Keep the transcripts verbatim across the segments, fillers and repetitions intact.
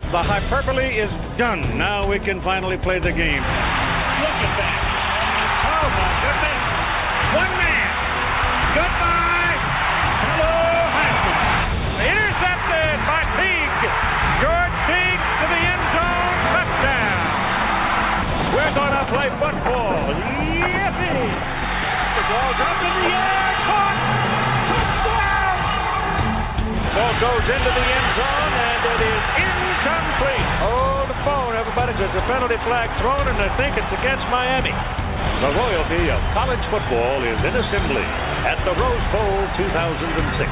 The hyperbole is done. Now we can finally play the game. Look at that. Oh, my goodness. One man. Goodbye. Hello, Haskins. Intercepted by Teague. George Teague to the end zone. Touchdown. We're going to play football. Yippee. The ball's up in the air. Caught. Touchdown. Ball goes into the end zone, and it is incomplete. Hold the phone, everybody. There's a penalty flag thrown, and I think it's against Miami. The royalty of college football is in assembly at the Rose Bowl two thousand six.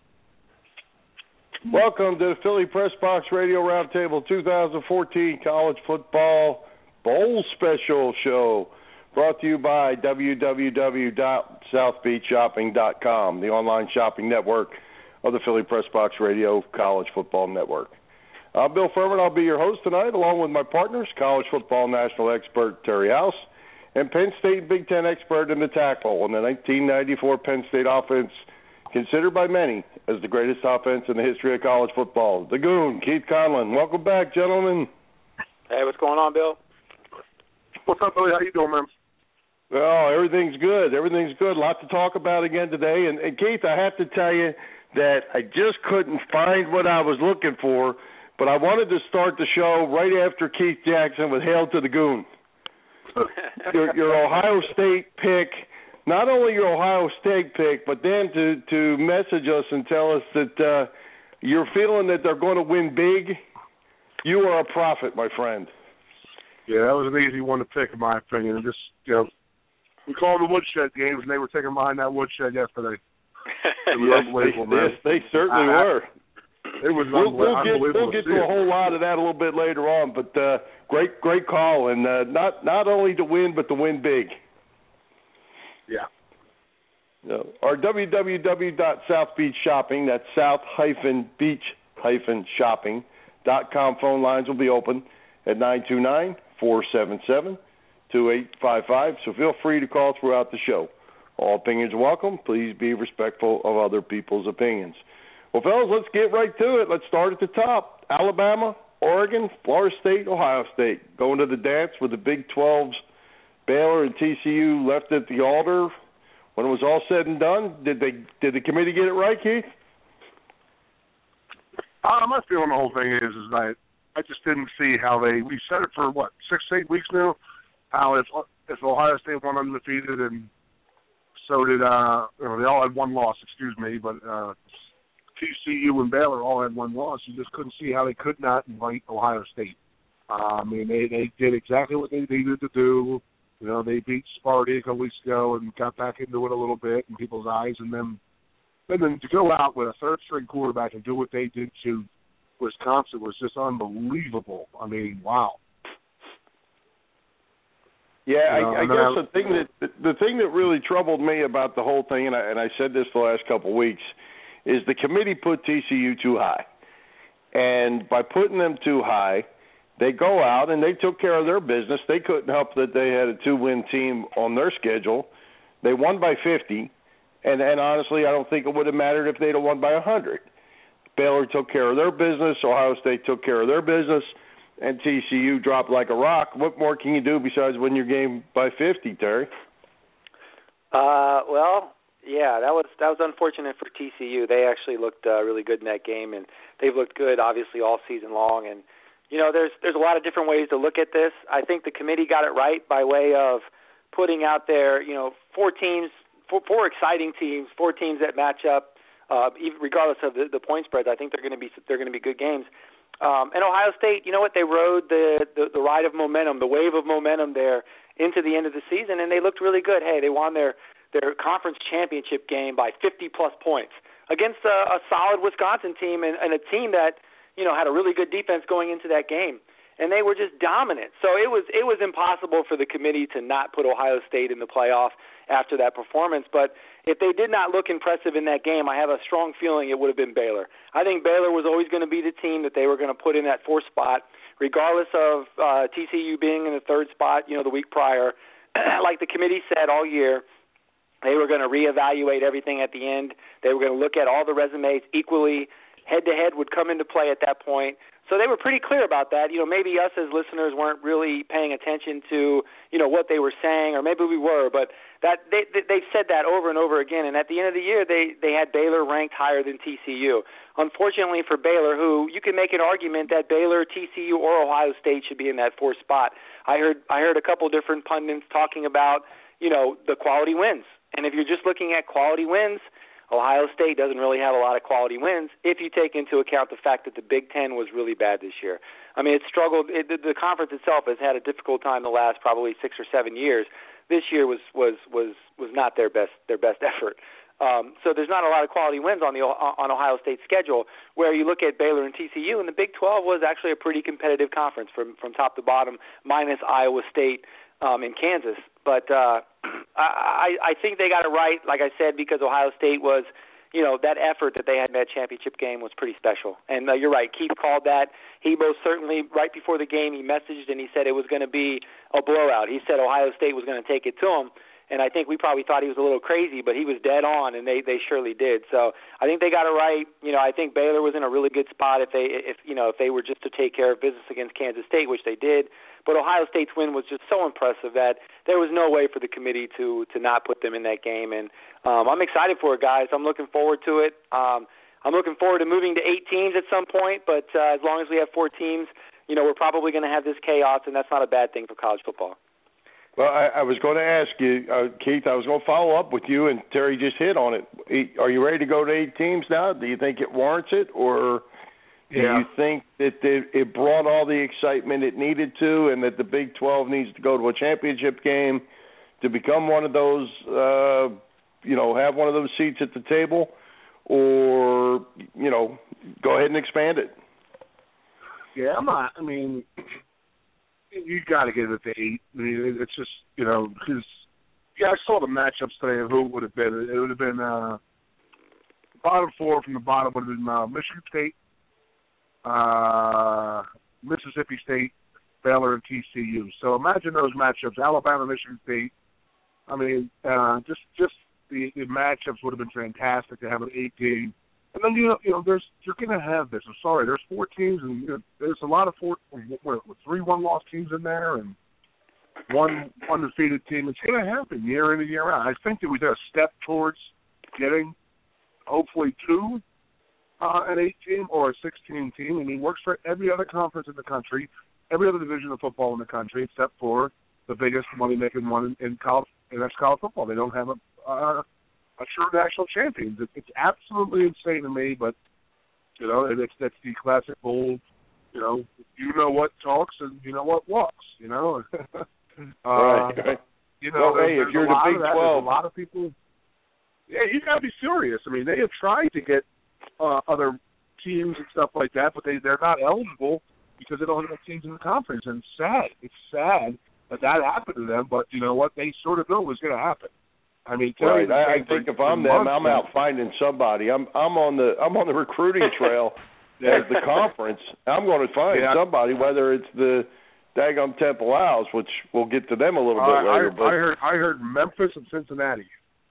Welcome to the Philly Press Box Radio Roundtable two thousand fourteen College Football Bowl Special Show, brought to you by w w w dot south beach shopping dot com, the online shopping network of the Philly Press Box Radio College Football Network. I'm Bill Furman. I'll be your host tonight, along with my partners, college football national expert Terry House, and Penn State Big Ten expert in the tackle, and the nineteen ninety-four Penn State offense, considered by many as the greatest offense in the history of college football. The Goon, Keith Conlon. Welcome back, gentlemen. Hey, what's going on, Bill? What's up, Billy? How you doing, man? Oh, everything's good. Everything's good. A lot to talk about again today. And, and Keith, I have to tell you that I just couldn't find what I was looking for, but I wanted to start the show right after Keith Jackson with Hail to the Goon. your, your Ohio State pick, not only your Ohio State pick, but then to, to message us and tell us that uh, you're feeling that they're going to win big. You are a prophet, my friend. Yeah, that was an easy one to pick, in my opinion. Just, you know, we call them the woodshed games, and they were taking behind that woodshed yesterday. It was yes, unbelievable, they, man. Yes, they certainly I, were. It was we'll, we'll unbelievable. Get, we'll get to, to a whole lot of that a little bit later on, but uh, great, great call, and uh, not not only to win, but to win big. Yeah. Uh, our w w w dot south beach shopping, that's south beach shopping dot com phone lines will be open at nine two nine, four seven seven, two eight five five, so feel free to call throughout the show. All opinions are welcome. Please be respectful of other people's opinions. Well, fellas, let's get right to it. Let's start at the top. Alabama, Oregon, Florida State, Ohio State. Going to the dance with the Big twelve's Baylor and T C U left at the altar. When it was all said and done, did they did the committee get it right, Keith? Uh, my feeling the whole thing is, is that I just didn't see how they, we said it for, what, six, eight weeks now, how if, if Ohio State won undefeated and so did, uh, you know, they all had one loss, excuse me, but uh, T C U and Baylor all had one loss. You just couldn't see how they could not invite Ohio State. Uh, I mean, they, they did exactly what they needed to do. You know, they beat Sparty a couple weeks ago and got back into it a little bit in people's eyes. And then, and then to go out with a third-string quarterback and do what they did to Wisconsin was just unbelievable. I mean, wow. Yeah, you know, I, I guess the thing that the thing that really troubled me about the whole thing, and I, and I said this the last couple of weeks, is the committee put T C U too high, and by putting them too high, they go out and they took care of their business. They couldn't help that they had a two-win team on their schedule. They won by fifty, and, and honestly, I don't think it would have mattered if they'd have won by one hundred. Baylor took care of their business. Ohio State took care of their business. And T C U dropped like a rock. What more can you do besides win your game by fifty, Terry? Uh, well, yeah, that was that was unfortunate for T C U. They actually looked uh, really good in that game, and they've looked good, obviously, all season long. And you know, there's there's a lot of different ways to look at this. I think the committee got it right by way of putting out there, you know, four teams, four, four exciting teams, four teams that match up, uh, even regardless of the, the point spreads. I think they're going to be they're going to be good games. Um, and Ohio State, you know what, they rode the, the, the ride of momentum, the wave of momentum there into the end of the season, and they looked really good. Hey, they won their, their conference championship game by fifty-plus points against a, a solid Wisconsin team and, and a team that, you know, had a really good defense going into that game. And they were just dominant. So it was it was impossible for the committee to not put Ohio State in the playoff after that performance. But if they did not look impressive in that game, I have a strong feeling it would have been Baylor. I think Baylor was always going to be the team that they were going to put in that fourth spot, regardless of uh, T C U being in the third spot, you know, the week prior. Like the committee said all year, they were going to reevaluate everything at the end. They were going to look at all the resumes equally. Head-to-head would come into play at that point. So they were pretty clear about that. You know, maybe us as listeners weren't really paying attention to, you know, what they were saying, or maybe we were, but that they they've said that over and over again. And at the end of the year, they they had Baylor ranked higher than T C U. Unfortunately for Baylor, who you can make an argument that Baylor, T C U, or Ohio State should be in that fourth spot. I heard I heard a couple different pundits talking about, you know, the quality wins. And if you're just looking at quality wins, Ohio State doesn't really have a lot of quality wins if you take into account the fact that the Big Ten was really bad this year. I mean, it struggled. It, the, the conference itself has had a difficult time the last probably six or seven years. This year was was was was not their best their best effort. Um, so there's not a lot of quality wins on the on Ohio State's schedule. Where you look at Baylor and T C U, and the Big twelve was actually a pretty competitive conference from from top to bottom, minus Iowa State um, and Kansas. But uh, I, I think they got it right, like I said, because Ohio State was, you know, that effort that they had in that championship game was pretty special. And uh, you're right, Keith called that. He most certainly, right before the game, he messaged and he said it was going to be a blowout. He said Ohio State was going to take it to him. And I think we probably thought he was a little crazy, but he was dead on, and they, they surely did. So I think they got it right. You know, I think Baylor was in a really good spot if they if you know if they were just to take care of business against Kansas State, which they did. But Ohio State's win was just so impressive that there was no way for the committee to to not put them in that game. And um, I'm excited for it, guys. I'm looking forward to it. Um, I'm looking forward to moving to eight teams at some point. But uh, as long as we have four teams, you know, we're probably going to have this chaos, and that's not a bad thing for college football. Well, I, I was going to ask you, uh, Keith, I was going to follow up with you, and Terry just hit on it. Are you ready to go to eight teams now? Do you think it warrants it, or do yeah. you think that it brought all the excitement it needed to, and that the Big twelve needs to go to a championship game to become one of those, uh, you know, have one of those seats at the table, or, you know, go ahead and expand it? Yeah, I'm not, I mean... You got to get it to eight. I mean, it's just, you know, because, yeah, I saw the matchups today of who it would have been. It would have been uh, bottom four from the bottom would have been uh, Michigan State, uh, Mississippi State, Baylor, and T C U. So imagine those matchups, Alabama, Michigan State. I mean, uh, just just the, the matchups would have been fantastic to have an eight game. And then, you know, you know, there's you're going to have this. I'm sorry, there's four teams, and you know, there's a lot of four, what, three one-loss teams in there, and one undefeated team. It's going to happen year in and year out. I think that we did a step towards getting, hopefully, two, uh, an eight-team or a sixteen team. I mean, it works for every other conference in the country, every other division of football in the country, except for the biggest money-making one in, in college, and that's college football. They don't have a uh, a true national champions. It, it's absolutely insane to me, but, you know, it's that's the classic old, you know, you know what talks and you know what walks, you know. uh, right, right. You know, well, hey, if you're the Big twelve. A lot of people, yeah, you got to be serious. I mean, they have tried to get uh, other teams and stuff like that, but they, they're not eligible because they don't have enough teams in the conference. And it's sad. It's sad that that happened to them, but you know what? They sort of knew it was going to happen. I mean, right. I, I think if I'm them, I'm out finding somebody. I'm I'm on the I'm on the recruiting trail yeah. as the conference. I'm going to find yeah. somebody, whether it's the daggum Temple Owls, which we'll get to them a little uh, bit later. I, but I heard I heard Memphis and Cincinnati.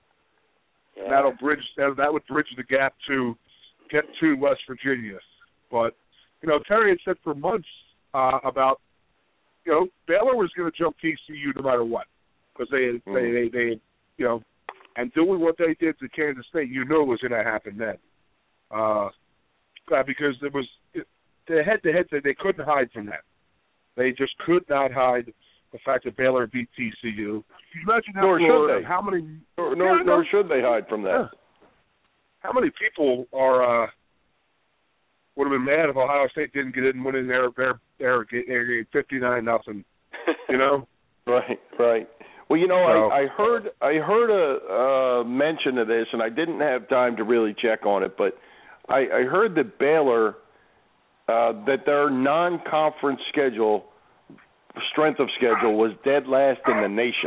Yeah. That'll bridge that, that would bridge the gap to get to West Virginia. But you know, Terry had said for months uh, about you know Baylor was going to jump T C U no matter what because they mm. they they. they You know, and doing what they did to Kansas State, you knew it was going to happen then. Uh, because there was the head-to-head, they couldn't hide from that. They just could not hide the fact that Baylor beat T C U. Can you imagine how, nor should they. how many? Nor, nor, yeah, nor should they hide from that. Yeah. How many people are uh, would have been mad if Ohio State didn't get in and win in their their their fifty-nine nothing? You know. Right. Right. Well, you know, so, I, I heard I heard a uh, mention of this, and I didn't have time to really check on it, but I, I heard that Baylor, uh, that their non-conference schedule, strength of schedule, was dead last in the nation.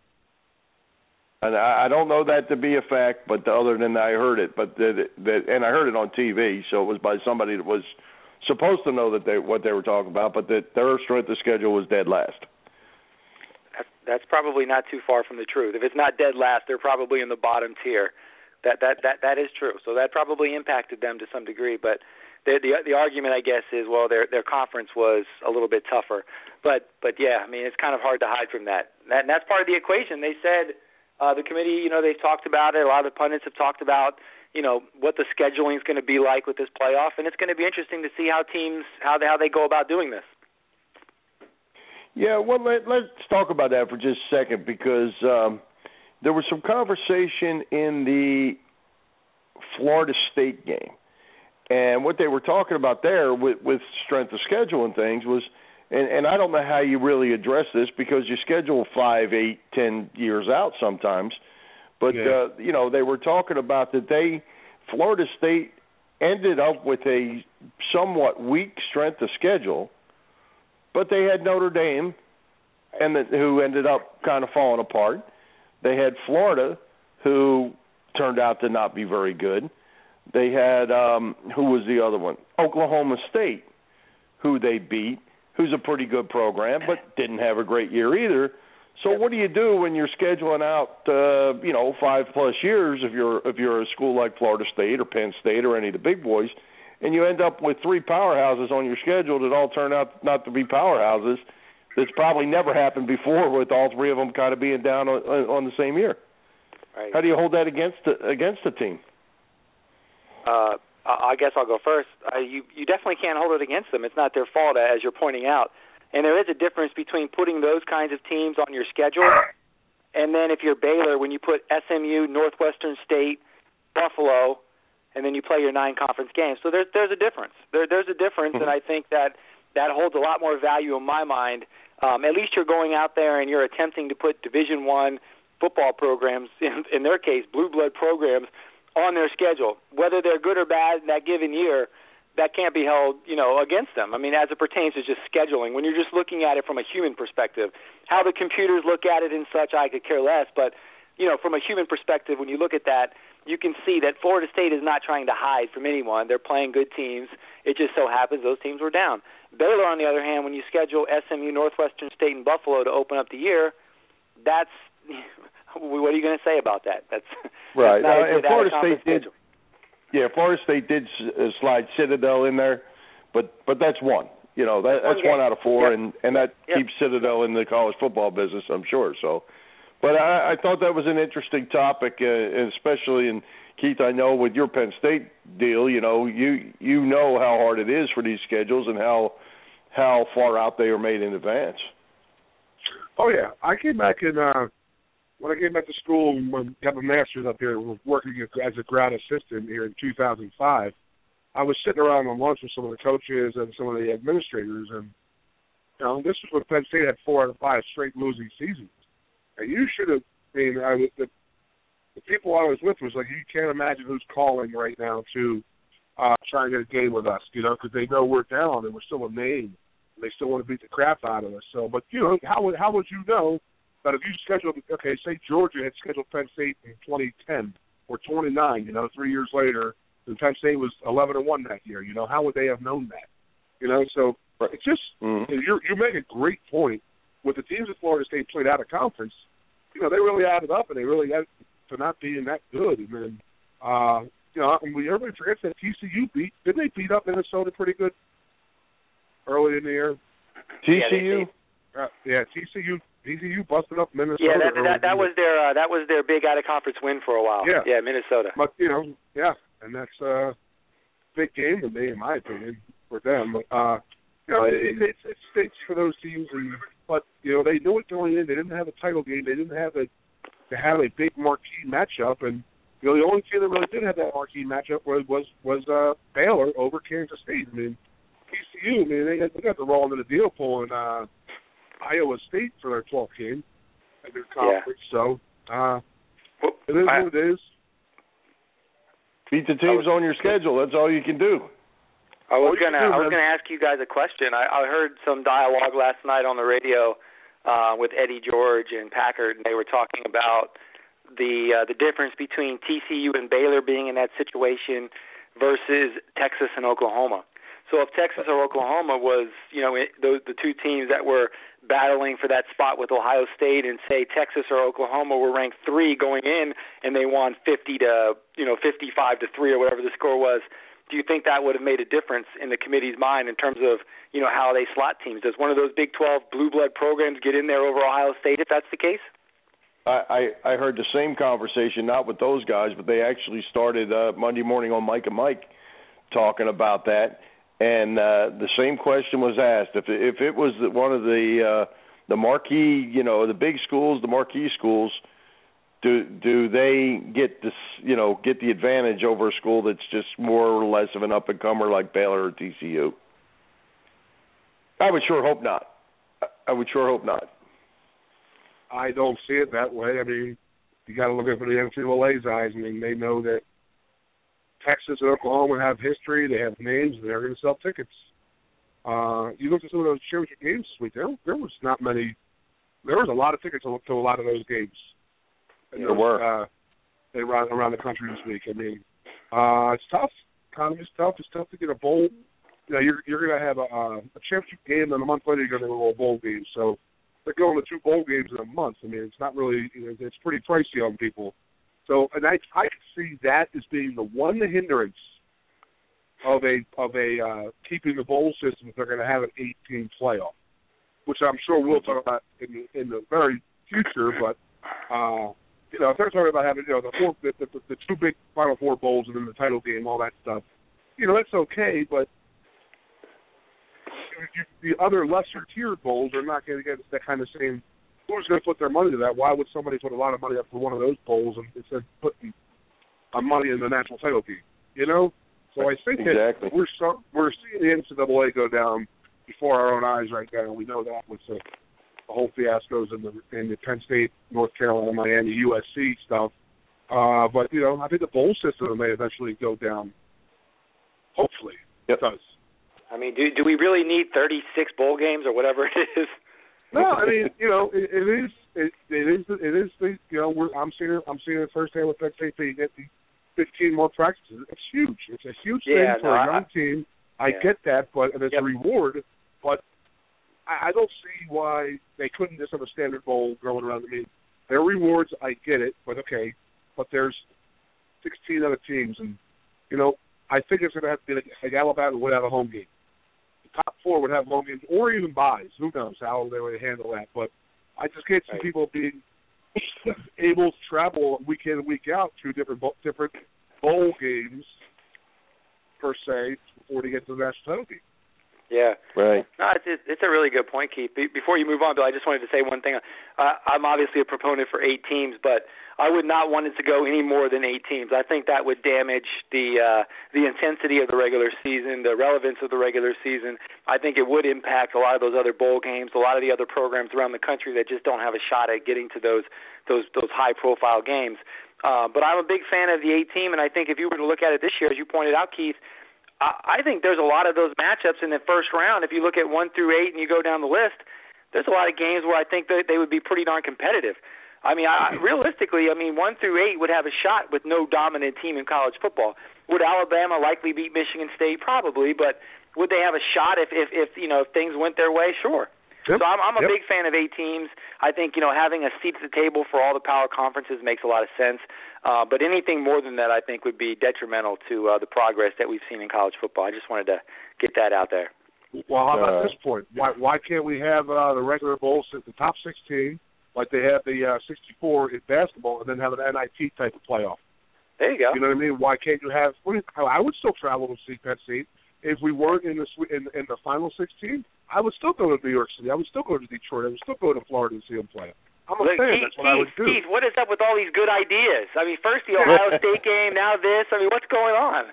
And I, I don't know that to be a fact, but other than that, I heard it. But that, that, and I heard it on T V, so it was by somebody that was supposed to know that they what they were talking about, but that their strength of schedule was dead last. That's probably not too far from the truth. If it's not dead last, they're probably in the bottom tier. That that that that is true. So that probably impacted them to some degree. But the, the the argument, I guess, is well, their their conference was a little bit tougher. But but yeah, I mean, it's kind of hard to hide from that. that and that's part of the equation. They said uh, the committee, you know, they've talked about it. A lot of the pundits have talked about, you know, what the scheduling is going to be like with this playoff, and it's going to be interesting to see how teams how they how they go about doing this. Yeah, well, let, let's talk about that for just a second, because um, there was some conversation in the Florida State game, and what they were talking about there with, with strength of schedule and things was, and, and I don't know how you really address this because you schedule five, eight, ten years out sometimes, but yeah. uh, you know, they were talking about that they Florida State ended up with a somewhat weak strength of schedule. But they had Notre Dame, and the, who ended up kind of falling apart. They had Florida, who turned out to not be very good. They had, um, who was the other one? Oklahoma State, who they beat, who's a pretty good program, but didn't have a great year either. So what do you do when you're scheduling out, uh, you know, five plus years if you're if you're a school like Florida State or Penn State or any of the big boys? And you end up with three powerhouses on your schedule that all turn out not to be powerhouses. That's probably never happened before, with all three of them kind of being down on, on the same year. Right. How do you hold that against the, against the team? Uh, I guess I'll go first. Uh, you you definitely can't hold it against them. It's not their fault, as you're pointing out. And there is a difference between putting those kinds of teams on your schedule, and then if you're Baylor, when you put S M U, Northwestern State, Buffalo, and then you play your nine conference games. So there's there's a difference. There there's a difference, and I think that that holds a lot more value in my mind. Um, at least you're going out there and you're attempting to put Division One football programs, in, in their case, blue blood programs, on their schedule. Whether they're good or bad in that given year, that can't be held, you know, against them. I mean, as it pertains to just scheduling, when you're just looking at it from a human perspective, how the computers look at it and such, I could care less. But you know, from a human perspective, when you look at that, you can see that Florida State is not trying to hide from anyone. They're playing good teams. It just so happens those teams were down. Baylor, on the other hand, when you schedule S M U, Northwestern State, and Buffalo to open up the year, that's what are you going to say about that? That's right. That's uh, and Florida State did. Schedule. Yeah, Florida State did slide Citadel in there, but but that's one. You know, that, that's one, one out of four, yep. and and that yep. keeps Citadel in the college football business, I'm sure. So, but I, I thought that was an interesting topic, uh, especially in Keith. I know with your Penn State deal, you know, you you know how hard it is for these schedules and how how far out they are made in advance. Oh yeah, I came back in uh, when I came back to school and when got my master's up here, working as a grad assistant here in two thousand five. I was sitting around on lunch with some of the coaches and some of the administrators, and you know, this was when Penn State had four out of five straight losing seasons. And you should have. I mean, I was, the, the people I was with was like, you can't imagine who's calling right now to uh, try and get a game with us, you know, because they know we're down and we're still a name. And they still want to beat the crap out of us. So, but you know, how would how would you know that if you scheduled, okay, say Georgia had scheduled Penn State in twenty ten or twenty-nine, you know, three years later, and Penn State was eleven and one that year, you know, how would they have known that? You know, so it's just mm-hmm. you you make a great point with the teams that Florida State played out of conference. You know, they really added up, and they really added to not being that good. And then, uh, you know, everybody forgets that T C U beat. Didn't they beat up Minnesota pretty good early in the year? T C U, yeah, uh, yeah T C U, T C U busted up Minnesota. Yeah, that that, that was their uh, that was their big out of conference win for a while. Yeah, yeah, Minnesota. But you know, yeah, and that's a uh, big game to me, in my opinion, for them. But, uh, you know, it, it, it stinks for those teams, and, but you know, they knew it going in. They didn't have a title game. They didn't have a to have a big marquee matchup, and you know, the only team that really did have that marquee matchup was was was uh, Baylor over Kansas State. I mean, T C U, I mean, they, they got to roll into the deal pulling uh, Iowa State for their twelfth game at their conference. Yeah. So uh, well, it is I, what it is. Beat the teams on your schedule. That's all you can do. I was gonna I was gonna ask you guys a question. I, I heard some dialogue last night on the radio uh, with Eddie George and Packard, and they were talking about the uh, the difference between T C U and Baylor being in that situation versus Texas and Oklahoma. So if Texas or Oklahoma was, you know, it, the, the two teams that were battling for that spot with Ohio State, and say Texas or Oklahoma were ranked three going in, and they won fifty to, you know, fifty-five to three or whatever the score was, do you think that would have made a difference in the committee's mind in terms of, you know, how they slot teams? Does one of those Big twelve blue blood programs get in there over Ohio State if that's the case? I, I, I heard the same conversation, not with those guys, but they actually started uh, Monday morning on Mike and Mike talking about that. And uh, the same question was asked. If if it was one of the uh, the marquee, you know, the big schools, the marquee schools, do do they get this, you know, get the advantage over a school that's just more or less of an up and comer like Baylor or T C U? I would sure hope not. I would sure hope not. I don't see it that way. I mean, you got to look at it for the N C double A's eyes. I mean, they know that Texas and Oklahoma have history, they have names, and they're going to sell tickets. Uh, you look at some of those championship games this week, there, there was not many, there was a lot of tickets to, to a lot of those games. There were. Uh, they around, around the country this week. I mean, uh, it's tough. Economy's tough. It's tough to get a bowl. You know, you're, you're going to have a, uh, a championship game, and a month later you're going to go to a bowl game. So they're going to two bowl games in a month. I mean, it's not really, you know, it's pretty pricey on people. So, and I I can see that as being the one hindrance of a of a uh, keeping the bowl system if they're going to have an eight-team playoff, which I'm sure we'll talk about in the, in the very future. But uh, you know, if they're talking about having, you know, the four the, the, the two big Final Four bowls and then the title game, all that stuff, you know, that's okay. But you, you, the other lesser tiered bowls are not going to get that kind of same. Who's going to put their money to that? Why would somebody put a lot of money up for one of those bowls and instead of putting uh, money in the national title game? You know, so I think exactly. that we're so, we're seeing the N C double A go down before our own eyes right now. We know that with the, the whole fiascos in the in the Penn State, North Carolina, Miami, U S C stuff. Uh, but you know, I think the bowl system may eventually go down. Hopefully, yep. it does. I mean, do do we really need thirty-six bowl games or whatever it is? No, I mean, you know, it, it is, it, it is, it is, the, you know, we're, I'm seeing it, I'm seeing it firsthand with Penn State. You get the fifteen more practices. It's huge. It's a huge yeah, thing for no, a young I, team. I yeah. get that, but and it's yep. a reward. But I, I don't see why they couldn't just have a standard bowl going around. I mean, their rewards, I get it, but okay. But there's sixteen other teams, and you know, I think it's going to have to be like, like Alabama would have a home game. Top four would have home games, or even buys. Who knows how they would handle that? But I just can't see right. people being able to travel week in and week out to different different bowl games per se before they get to the national title game. Yeah. Right. No, it's it's a really good point, Keith. Be, before you move on, Bill, I just wanted to say one thing. Uh, I'm obviously a proponent for eight teams, but I would not want it to go any more than eight teams. I think that would damage the uh, the intensity of the regular season, the relevance of the regular season. I think it would impact a lot of those other bowl games, a lot of the other programs around the country that just don't have a shot at getting to those those those high profile games. Uh, but I'm a big fan of the eight team, and I think if you were to look at it this year, as you pointed out, Keith, I think there's a lot of those matchups in the first round. If you look at one through eight and you go down the list, there's a lot of games where I think that they would be pretty darn competitive. I mean, I, realistically, I mean, one through eight would have a shot with no dominant team in college football. Would Alabama likely beat Michigan State? Probably, but would they have a shot if, if, if you know, if things went their way? Sure. Yep. So I'm, I'm a yep. big fan of eight teams. I think, you know, having a seat at the table for all the power conferences makes a lot of sense. Uh, but anything more than that, I think, would be detrimental to uh, the progress that we've seen in college football. I just wanted to get that out there. Well, how about uh, this point? Why why can't we have uh, the regular bowls at the top sixteen, like they have the uh, sixty-four in basketball, and then have an N I T type of playoff? There you go. You know what I mean? Why can't you have? I would still travel to see Penn State if we weren't in the in, in the final sixteen. I would still go to New York City. I would still go to Detroit. I would still go to Florida and see them play. I'm a Look, fan. Keith, That's what Keith, I would do. Keith, what is up with all these good ideas? I mean, first the Ohio State game, now this. I mean, what's going on?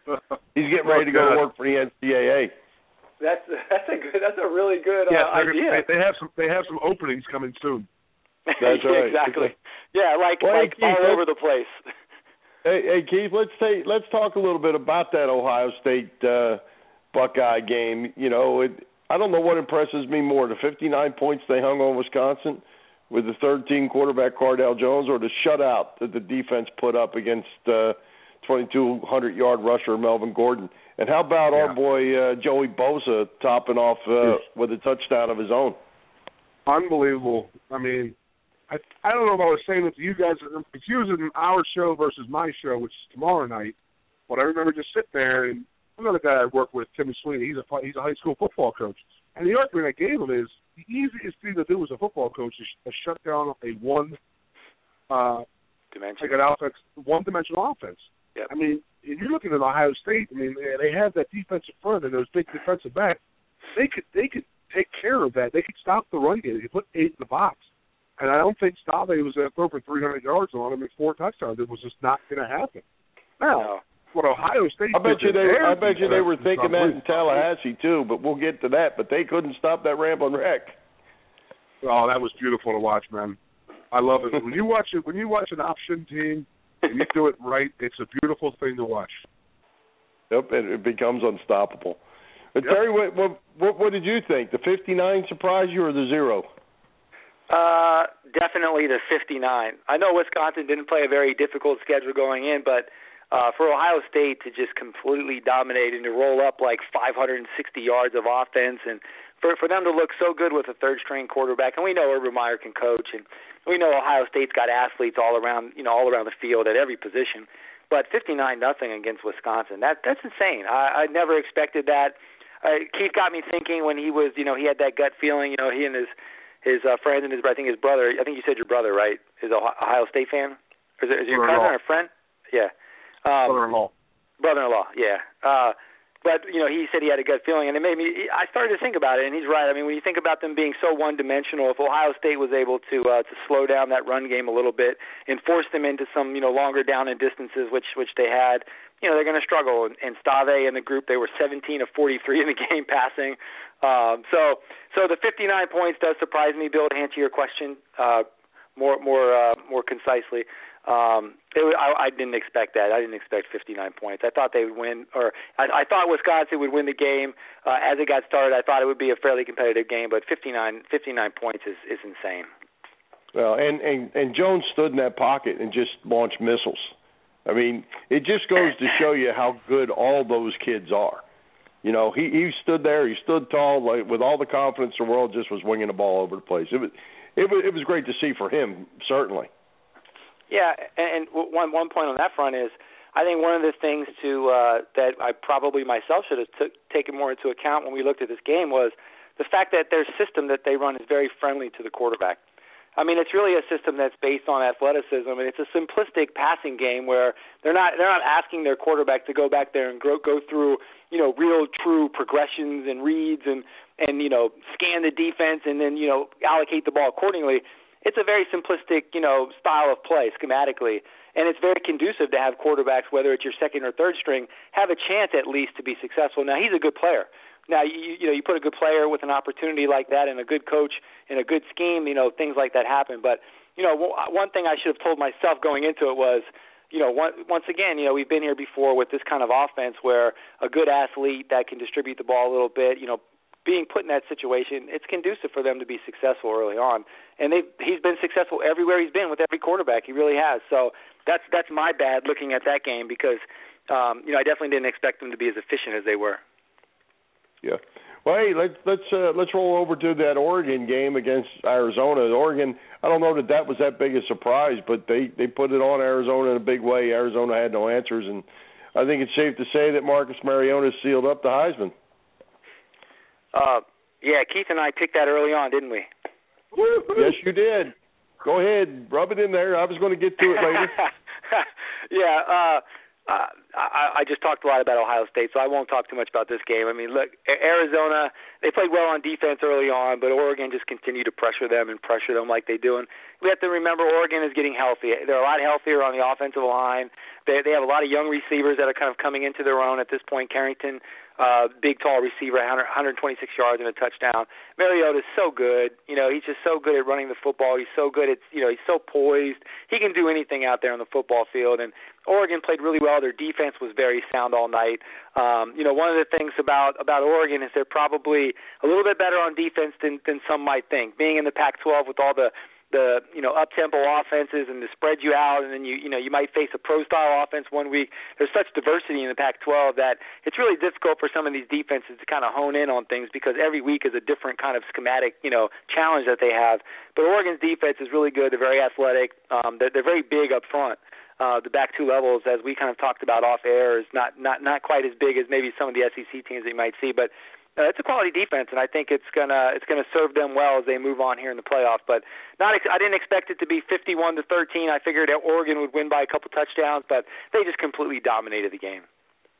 He's getting ready to go to work for the N C double A. That's that's a good. That's a really good yeah, uh, idea. They, they have some. They have some openings coming soon. That's right. Exactly. Yeah, like well, like hey, Keith, all over the place. Hey, hey, Keith, let's take let's talk a little bit about that Ohio State uh, Buckeye game. You know, it, I don't know what impresses me more: the fifty-nine points they hung on Wisconsin with the thirteen quarterback Cardale Jones, or the shutout that the defense put up against uh, twenty-two hundred yard rusher Melvin Gordon. And how about yeah. our boy uh, Joey Bosa topping off uh, yes. with a touchdown of his own? Unbelievable. I mean, I I don't know if I was saying it to you guys. If you was in our show versus my show, which is tomorrow night, But I remember just sitting there, and another guy I work with, Timmy Sweeney, he's a he's a high school football coach, and the argument I gave him is the easiest thing to do as a football coach is to shut down a one uh, dimension, like an offense, one-dimensional offense. Yep. I mean, if you're looking at Ohio State, I mean, they have that defensive front and those big defensive backs. They could they could take care of that. They could stop the run game. They could put eight in the box. And I don't think Stave was going to throw for three hundred yards on him and four touchdowns. It was just not going to happen. Now, no. what Ohio State I bet you they I bet you they were thinking that in Tallahassee. Tallahassee too, but we'll get to that. But they couldn't stop that rambling wreck. Oh, that was beautiful to watch, man. I love it. When you watch it, when you watch an option team and you do it right, it's a beautiful thing to watch. Yep, and it becomes unstoppable. But Yep. Terry, what, what what what did you think? The fifty-nine surprised you or the zero? Uh, definitely the fifty-nine. I know Wisconsin didn't play a very difficult schedule going in, but uh, for Ohio State to just completely dominate and to roll up like five hundred sixty yards of offense, and for for them to look so good with a third-string quarterback, and we know Urban Meyer can coach, and we know Ohio State's got athletes all around, you know, all around the field at every position. But fifty-nine nothing against Wisconsin, that that's insane. I, I never expected that. Uh, Keith got me thinking when he was, you know, he had that gut feeling, you know, he and his his uh, friends and his, I think his brother, I think you said your brother, right, is a Ohio State fan? Or is it, is it your cousin or a friend? Yeah. Um, Brother-in-law. Brother-in-law, yeah. Uh, but, you know, he said he had a gut feeling, and it made me, I started to think about it, and he's right. I mean, when you think about them being so one-dimensional, if Ohio State was able to uh, to slow down that run game a little bit and force them into some, you know, longer down and distances, which which they had, you know, they're going to struggle. And, and Stave and the group, they were seventeen of forty-three in the game passing. Um, so so the fifty-nine points does surprise me, Bill, to answer your question uh, more more uh, more concisely. Um, it, I, I didn't expect that. I didn't expect fifty-nine points. I thought they would win, or I, I thought Wisconsin would win the game. Uh, as it got started, I thought it would be a fairly competitive game, but fifty-nine, fifty-nine points is, is insane. Well, and, and, and Jones stood in that pocket and just launched missiles. I mean, it just goes to show you how good all those kids are. You know, he, he stood there, he stood tall, like with all the confidence in the world, just was winging the ball over the place. It was, it was, it was great to see for him, certainly. Yeah, and, and one one point on that front is, I think one of the things to uh, that I probably myself should have t- taken more into account when we looked at this game was the fact that their system that they run is very friendly to the quarterback. I mean, it's really a system that's based on athleticism, and it's a simplistic passing game where they're not they're not asking their quarterback to go back there and go, go through, you know, real true progressions and reads and and you know scan the defense and then you know allocate the ball accordingly. It's a very simplistic, you know, style of play schematically, and it's very conducive to have quarterbacks, whether it's your second or third string, have a chance at least to be successful. Now, he's a good player. Now, you, you know, you put a good player with an opportunity like that and a good coach and a good scheme, you know, things like that happen. But, you know, one thing I should have told myself going into it was, you know, one, once again, you know, we've been here before with this kind of offense where a good athlete that can distribute the ball a little bit, you know, being put in that situation, it's conducive for them to be successful early on. And they he's been successful everywhere he's been with every quarterback. He really has. So that's that's my bad looking at that game because, um, you know, I definitely didn't expect them to be as efficient as they were. Yeah. Well, hey, let's let's uh, let's roll over to that Oregon game against Arizona. Oregon, I don't know that that was that big a surprise, but they, they put it on Arizona in a big way. Arizona had no answers, and I think it's safe to say that Marcus Mariota sealed up the Heisman. Uh, yeah, Keith and I picked that early on, didn't we? Yes, you did. Go ahead, rub it in there. I was going to get to it later. yeah, uh, uh, I, I just talked a lot about Ohio State, so I won't talk too much about this game. I mean, look, Arizona, they played well on defense early on, but Oregon just continued to pressure them and pressure them like they do. And we have to remember Oregon is getting healthy. They're a lot healthier on the offensive line. They, they have a lot of young receivers that are kind of coming into their own at this point. Carrington, uh, big, tall receiver, one hundred twenty-six yards and a touchdown. Mariota is so good. You know, he's just so good at running the football. He's so good at, you know, he's so poised. He can do anything out there on the football field. And Oregon played really well. Their defense was very sound all night. Um, you know, one of the things about, about Oregon is they're probably a little bit better on defense than, than some might think. Being in the Pac twelve with all the the you know up-tempo offenses and to spread you out, and then you you know you might face a pro-style offense one week. There's such diversity in the Pac twelve that it's really difficult for some of these defenses to kind of hone in on things because every week is a different kind of schematic you know challenge that they have. But Oregon's defense is really good. They're very athletic. Um, they're, they're very big up front. uh, the back two levels, as we kind of talked about off air, is not, not, not quite as big as maybe some of the S E C teams that you might see, but uh, it's a quality defense, and I think it's gonna it's gonna serve them well as they move on here in the playoffs. But not ex- I didn't expect it to be fifty-one to thirteen. I figured that Oregon would win by a couple touchdowns, but they just completely dominated the game.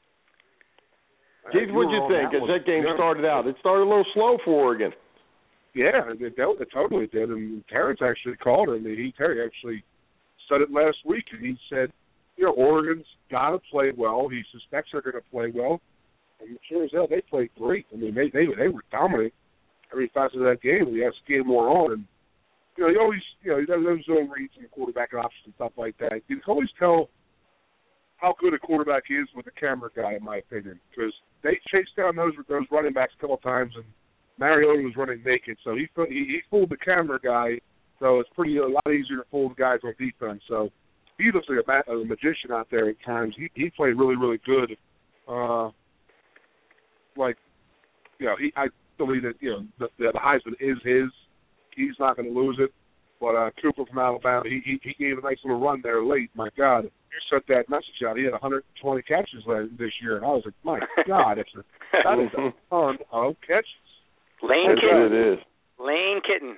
Keith, what'd you think as that game started out? It started a little slow for Oregon. Yeah, it, it totally did, and Terrence actually called it. He Terry actually said it last week, and he said, you know, Oregon's got to play well. He suspects they're going to play well. And sure as hell, they played great. I mean, they they they were dominant every facet of that game. We asked the game more on, and you know, you always, you know, those zone reads and quarterback options and stuff like that. You can always tell how good a quarterback is with a camera guy, in my opinion, because they chased down those those running backs a couple of times, and Mariota was running naked, so he he, he fooled the camera guy. So it's pretty a lot easier to fool the guys on defense. So he looks like a, a magician out there at times. He he played really really good. Uh, like, you know, he I believe that you know the, the Heisman is his. He's not going to lose it. But uh, Cooper from Alabama, he, he he gave a nice little run there late. My God, you sent that message out. He had one hundred twenty catches this year, and I was like, my God, it's a, that is a ton of catches. Lane That's Kitten. what it is. Lane Kitten.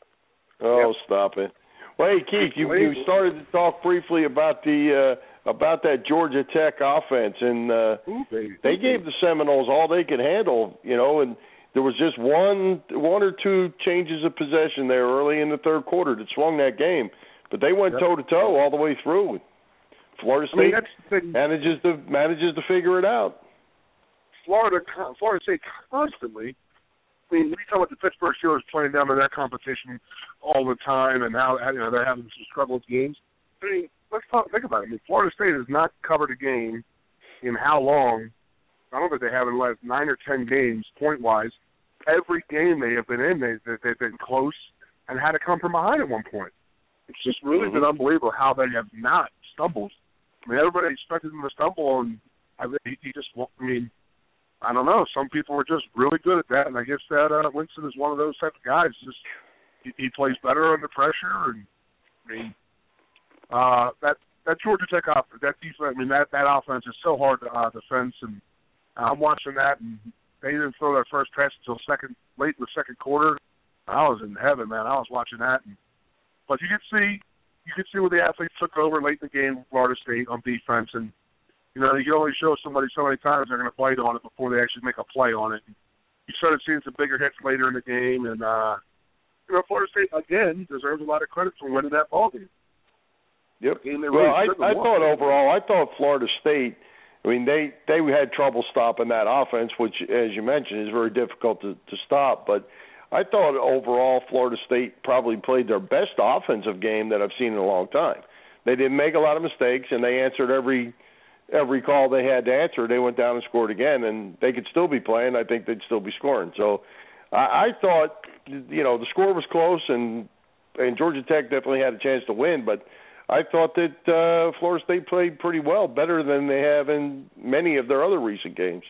Oh, Yep. stop it. Well, hey, Keith, you, you started to talk briefly about the uh, about that Georgia Tech offense, and uh, Ooh, baby. they gave the Seminoles all they could handle, you know, and there was just one one or two changes of possession there early in the third quarter that swung that game, but they went toe to toe all the way through. Florida State I mean, that's the thing. manages to manages to figure it out. Florida, Florida State constantly. I mean, we talk about the Pittsburgh Steelers playing down in that competition all the time, and how you know they're having some struggled games. I mean, let's talk. Think about it. I mean, Florida State has not covered a game in how long? I don't think they have in the last nine or ten games, point wise. Every game they have been in, they they've been close and had to come from behind at one point. It's just really mm-hmm. been unbelievable how they have not stumbled. I mean, everybody expected them to stumble, and I, he, he just. I mean. I don't know. Some people are just really good at that, and I guess that uh, Winston is one of those type of guys. Just he, he plays better under pressure, and I mean uh, that that Georgia Tech offense, that defense. I mean that that offense is so hard to uh, defend, and I'm watching that, and they didn't throw their first pass until second late in the second quarter. I was in heaven, man. I was watching that, and, but you could see you could see where the athletes took over late in the game with Florida State on defense, and. You know, you can only show somebody so many times they're going to fight on it before they actually make a play on it. You started seeing some bigger hits later in the game, and, uh, you know, Florida State, again, deserves a lot of credit for winning that ball game. Yep. Game they well, really I, I thought overall, I thought Florida State, I mean, they, they had trouble stopping that offense, which, as you mentioned, is very difficult to, to stop. But I thought overall Florida State probably played their best offensive game that I've seen in a long time. They didn't make a lot of mistakes, and they answered every – every call they had to answer, they went down and scored again, and they could still be playing. I think they'd still be scoring. So I, I thought, you know, the score was close, and and Georgia Tech definitely had a chance to win, but I thought that uh, Florida State played pretty well, better than they have in many of their other recent games.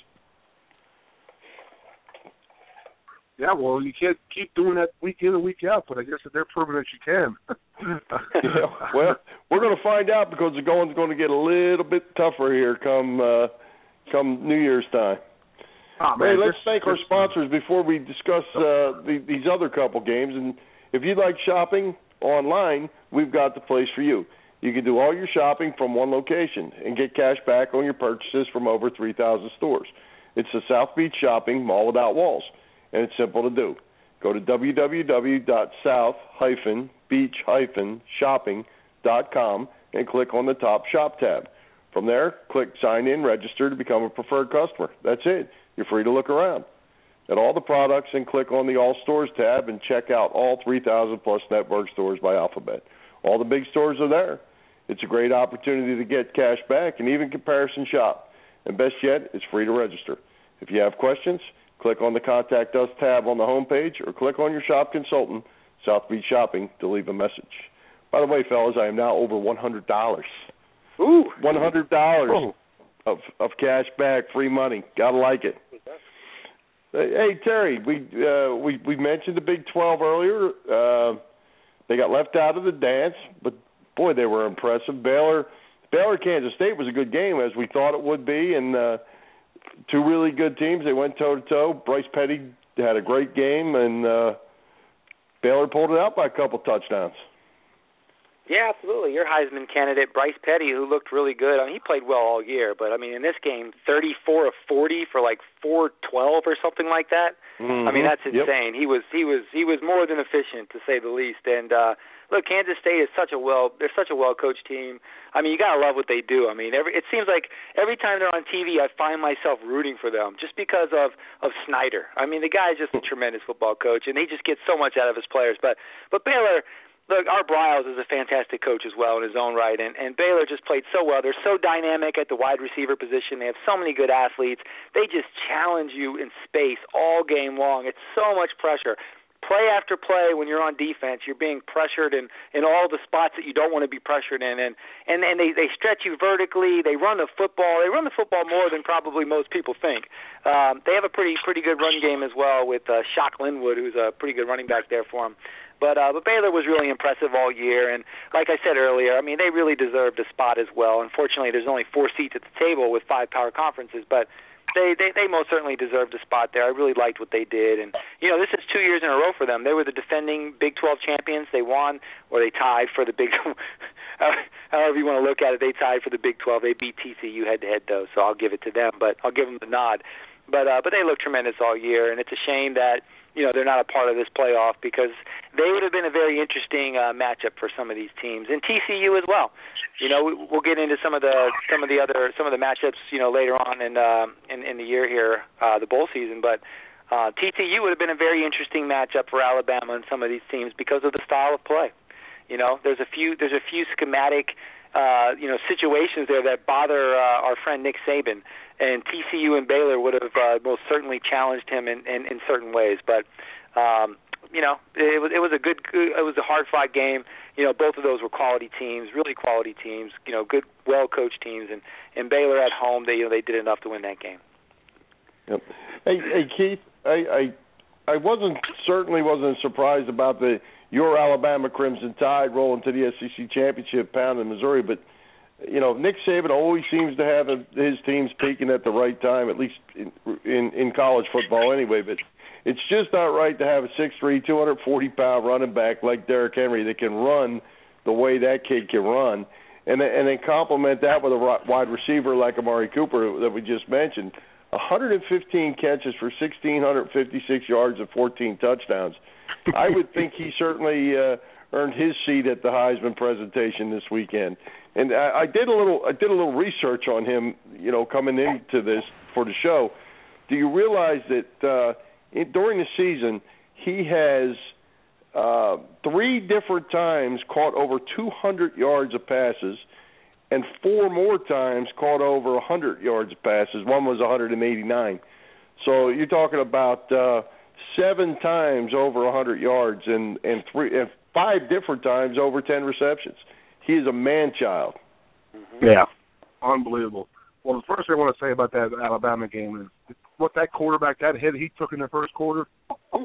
Yeah, well, you can't keep doing that week in and week out, but I guess that they're proving that you can. Yeah, well, we're going to find out because the going's going to get a little bit tougher here come uh, come New Year's time. Oh, man, hey, let's this, thank this, our sponsors before we discuss uh, the, these other couple games. And if you'd like shopping online, we've got the place for you. You can do all your shopping from one location and get cash back on your purchases from over three thousand stores. It's the South Beach Shopping Mall Without Walls, and it's simple to do. Go to w w w dot south beach shopping dot com and click on the top Shop tab. From there, click Sign In, Register to become a preferred customer. That's it. You're free to look around at all the products and click on the All Stores tab and check out all three thousand plus network stores by alphabet. All the big stores are there. It's a great opportunity to get cash back and even comparison shop. And best yet, it's free to register. If you have questions, click on the Contact Us tab on the homepage or click on your shop consultant, South Beach Shopping, to leave a message. By the way, fellas, I am now over one hundred dollars. Ooh. one hundred dollars oh. of, of cash back, free money. Gotta like it. Hey, Terry, we uh, we we mentioned the Big twelve earlier. Uh, they got left out of the dance, but, boy, they were impressive. Baylor Baylor Kansas State was a good game, as we thought it would be, and uh, two really good teams. They went toe to toe. Bryce Petty had a great game, and uh, Baylor pulled it out by a couple touchdowns. Yeah, absolutely. Your Heisman candidate, Bryce Petty, who looked really good. I mean, he played well all year, but I mean, in this game, thirty-four of forty for like four twelve or something like that. Mm-hmm. I mean, that's insane. Yep. He was he was he was more than efficient, to say the least. And uh, look, Kansas State is such a well they're such a well coached team. I mean, you gotta love what they do. I mean, every it seems like every time they're on T V, I find myself rooting for them just because of of Snyder. I mean, the guy is just a tremendous football coach, and he just gets so much out of his players. But but Baylor. Look, Art Briles is a fantastic coach as well in his own right, and, and Baylor just played so well. They're so dynamic at the wide receiver position. They have so many good athletes. They just challenge you in space all game long. It's so much pressure. Play after play, when you're on defense, you're being pressured in, in all the spots that you don't want to be pressured in, and and, and they, they stretch you vertically. They run the football. They run the football more than probably most people think. Um, they have a pretty pretty good run game as well with uh, Shock Linwood, who's a pretty good running back there for them. But uh, but Baylor was really impressive all year, and like I said earlier, I mean, they really deserved a spot as well. Unfortunately, there's only four seats at the table with five power conferences, but they, they, they most certainly deserved a spot there. I really liked what they did, and, you know, this is two years in a row for them. They were the defending Big twelve champions. They won, or they tied for the Big however you want to look at it, they tied for the Big twelve. They beat T C U head-to-head, though, so I'll give it to them, but I'll give them the nod. But uh, but they look tremendous all year, and it's a shame that, you know, they're not a part of this playoff because they would have been a very interesting uh, matchup for some of these teams, and T C U as well. You know, we'll get into some of the some of the other some of the matchups, you know, later on in uh, in, in the year here, uh, the bowl season. But uh, T C U would have been a very interesting matchup for Alabama and some of these teams because of the style of play. You know, there's a few there's a few schematic uh, you know situations there that bother uh, our friend Nick Saban. And T C U and Baylor would have uh, most certainly challenged him in, in, in certain ways. But, um, you know, it was it was a good, it was a hard-fought game. You know, both of those were quality teams, really quality teams, you know, good, well-coached teams. And, and Baylor at home, they, you know, they did enough to win that game. Yep. Hey, hey Keith, I, I I wasn't certainly wasn't surprised about the your Alabama Crimson Tide rolling to the S E C championship, pounding Missouri, but you know, Nick Saban always seems to have a, his teams peaking at the right time, at least in, in in college football anyway. But it's just not right to have a six three, two hundred forty pound running back like Derrick Henry that can run the way that kid can run, and and then complement that with a wide receiver like Amari Cooper that we just mentioned. one hundred fifteen catches for one thousand six hundred fifty-six yards and fourteen touchdowns. I would think he certainly uh, earned his seat at the Heisman presentation this weekend. And I, I did a little, I did a little research on him, you know, coming into this for the show. Do you realize that uh, in, during the season he has uh, three different times caught over two hundred yards of passes, and four more times caught over one hundred yards of passes. One was one hundred eighty-nine. So you're talking about uh, seven times over one hundred yards, and and three and five different times over ten receptions. He is a man-child. Mm-hmm. Yeah, unbelievable. Well, the first thing I want to say about that Alabama game is what that quarterback, that hit he took in the first quarter. oh,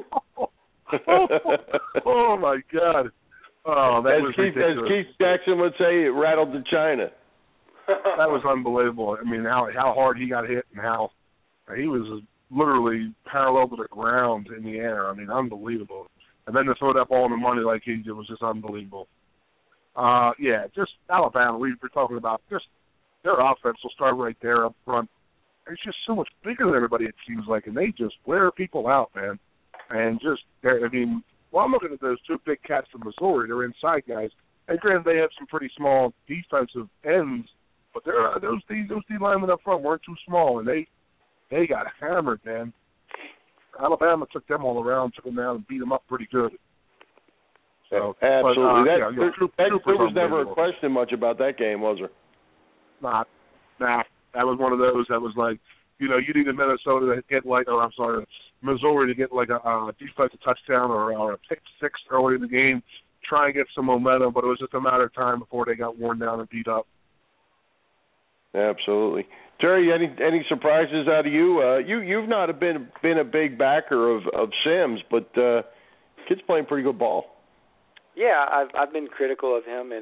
oh, my God. Oh, that as was Keith, ridiculous. As Keith Jackson would say, it rattled the China. That was unbelievable. I mean, how how hard he got hit and how he was literally parallel to the ground in the air. I mean, unbelievable. And then to throw that ball in the money like he did was just unbelievable. Uh, yeah, just Alabama, we were talking about, just their offense will start right there up front. It's just so much bigger than everybody, it seems like, and they just wear people out, man. And just, I mean, well, I'm looking at those two big cats from Missouri. They're inside guys. And granted, they have some pretty small defensive ends, but they're, uh, those D, those D linemen up front weren't too small, and they they got hammered, man. Alabama took them all around, took them down, and beat them up pretty good. So, absolutely. But, uh, that, yeah, yeah, there, that, there was never a question much about that game, was there? Nah, nah. That was one of those that was like, you know, you needed Minnesota to get like, oh, I'm sorry, Missouri to get like a, a defensive touchdown or, or a pick six early in the game, try and get some momentum, but it was just a matter of time before they got worn down and beat up. Absolutely. Terry, any any surprises out of you? Uh, you you've not been been a big backer of, of Sims, but uh, kid's playing pretty good ball. Yeah, I've I've been critical of him, and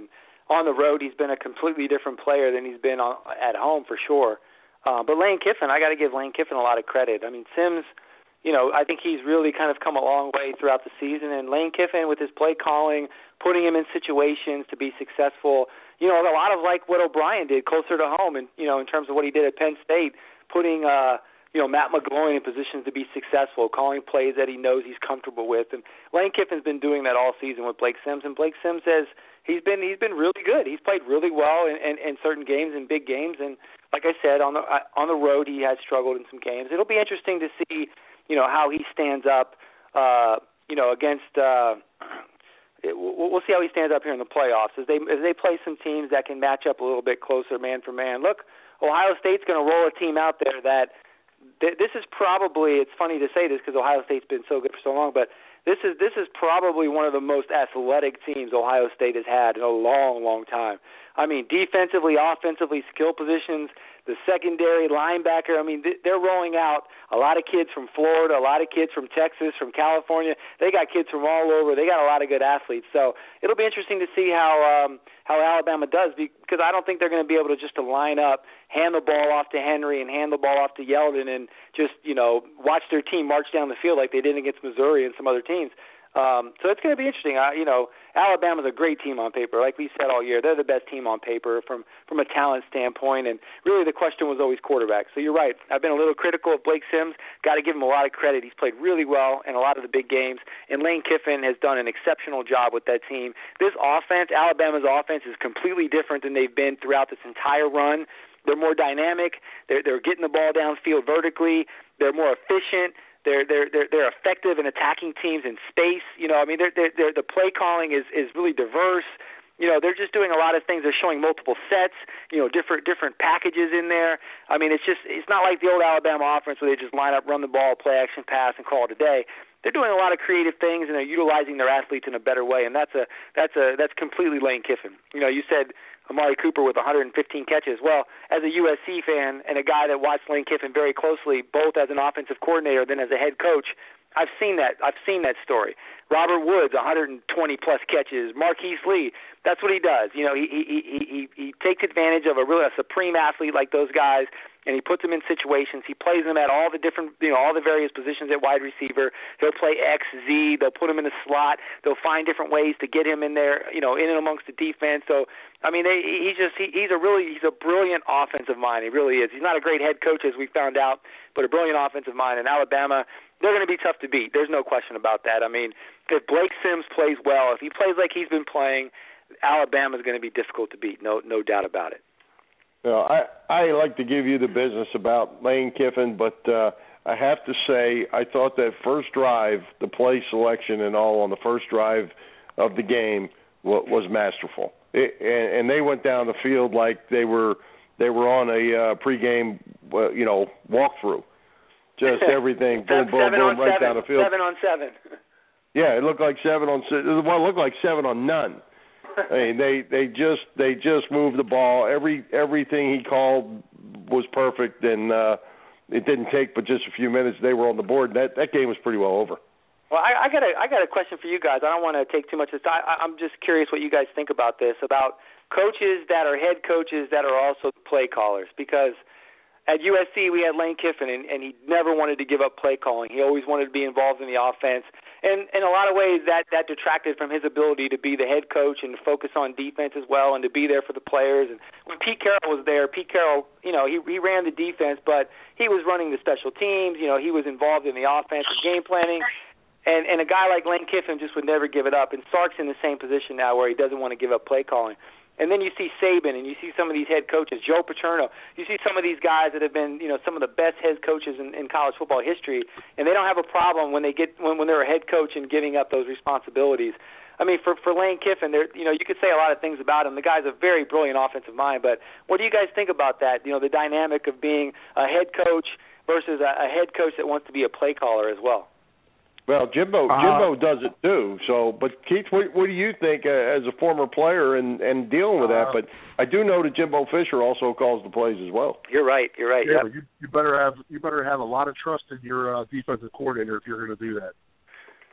on the road, he's been a completely different player than he's been on, at home for sure. Uh, but Lane Kiffin, I got to give Lane Kiffin a lot of credit. I mean, Sims, you know, I think he's really kind of come a long way throughout the season. And Lane Kiffin, with his play calling, putting him in situations to be successful, you know, a lot of like what O'Brien did closer to home, and you know, in terms of what he did at Penn State, putting uh, you know Matt McGloin in positions to be successful, calling plays that he knows he's comfortable with. And Lane Kiffin's been doing that all season with Blake Sims, and Blake Sims says he's been he's been really good. He's played really well in, in, in certain games, in big games, and like I said, on the on the road he has struggled in some games. It'll be interesting to see, you know, how he stands up, uh, you know, against. Uh, it, we'll see how he stands up here in the playoffs as they as they play some teams that can match up a little bit closer, man for man. Look, Ohio State's going to roll a team out there that th- this is probably. It's funny to say this because Ohio State's been so good for so long, but this is this is probably one of the most athletic teams Ohio State has had in a long, long time. I mean, defensively, offensively, skill positions, the secondary, linebacker. I mean, they're rolling out a lot of kids from Florida, a lot of kids from Texas, from California. They got kids from all over. They got a lot of good athletes. So it'll be interesting to see how um, how Alabama does, because I don't think they're going to be able to just to line up, hand the ball off to Henry and hand the ball off to Yeldon and just, you know, watch their team march down the field like they did against Missouri and some other teams. Um, so it's going to be interesting. Uh, you know, Alabama's a great team on paper. Like we said all year, they're the best team on paper from, from a talent standpoint, and really the question was always quarterback. So you're right. I've been a little critical of Blake Sims. Got to give him a lot of credit. He's played really well in a lot of the big games, and Lane Kiffin has done an exceptional job with that team. This offense, Alabama's offense, is completely different than they've been throughout this entire run. They're more dynamic. They're, they're getting the ball downfield vertically. They're more efficient. They're they're they're they're effective in attacking teams in space. You know, I mean, they're, they're, they're, the play calling is is really diverse. You know, they're just doing a lot of things. They're showing multiple sets. You know, different different packages in there. I mean, it's just it's not like the old Alabama offense where they just line up, run the ball, play action pass, and call it a day. They're doing a lot of creative things, and they're utilizing their athletes in a better way. And that's a that's a that's completely Lane Kiffin. You know, you said Amari Cooper with one hundred fifteen catches. Well, as a U S C fan and a guy that watched Lane Kiffin very closely, both as an offensive coordinator then as a head coach, I've seen that. I've seen that story. Robert Woods, one hundred twenty plus catches. Marquise Lee, that's what he does. You know, he he he he, he takes advantage of a really a supreme athlete like those guys, and he puts them in situations. He plays them at all the different, you know, all the various positions at wide receiver. He'll play X, Z. They'll put him in the slot. They'll find different ways to get him in there, you know, in and amongst the defense. So, I mean, they, he just he, he's a really he's a brilliant offensive mind. He really is. He's not a great head coach, as we found out, but a brilliant offensive mind. And Alabama, they're going to be tough to beat. There's no question about that. I mean, if Blake Sims plays well, if he plays like he's been playing, Alabama's going to be difficult to beat. No, no doubt about it. Well, I I like to give you the business about Lane Kiffin, but uh, I have to say I thought that first drive, the play selection and all on the first drive of the game was, was masterful. It, and, and they went down the field like they were they were on a uh, pregame, uh, you know, walkthrough. Just everything, boom, boom, boom, right seven, down the field. Seven on seven. Yeah, it looked like seven on six. Well, it looked like seven on none. I mean, they they just they just moved the ball. Every everything he called was perfect, and uh, it didn't take but just a few minutes. They were on the board. That that game was pretty well over. Well, I, I got a I got a question for you guys. I don't want to take too much of time. I, I'm just curious what you guys think about this, about coaches that are head coaches that are also play callers, because at U S C, we had Lane Kiffin, and, and he never wanted to give up play calling. He always wanted to be involved in the offense. And in a lot of ways, that, that detracted from his ability to be the head coach and to focus on defense as well and to be there for the players. And when Pete Carroll was there, Pete Carroll, you know, he, he ran the defense, but he was running the special teams. You know, he was involved in the offense and game planning. And, and a guy like Lane Kiffin just would never give it up. And Sark's in the same position now where he doesn't want to give up play calling. And then you see Saban, and you see some of these head coaches, Joe Paterno. You see some of these guys that have been, you know, some of the best head coaches in, in college football history, and they don't have a problem when they get when, when they're a head coach and giving up those responsibilities. I mean, for for Lane Kiffin, there, you know, you could say a lot of things about him. The guy's a very brilliant offensive mind, but what do you guys think about that? You know, the dynamic of being a head coach versus a, a head coach that wants to be a play caller as well. Well, Jimbo uh, Jimbo does it too. So, but Keith, what, what do you think uh, as a former player and, and dealing with that? Uh, but I do know that Jimbo Fisher also calls the plays as well. You're right. You're right. Yeah, yep. but you, you better have you better have a lot of trust in your uh, defensive coordinator if you're going to do that.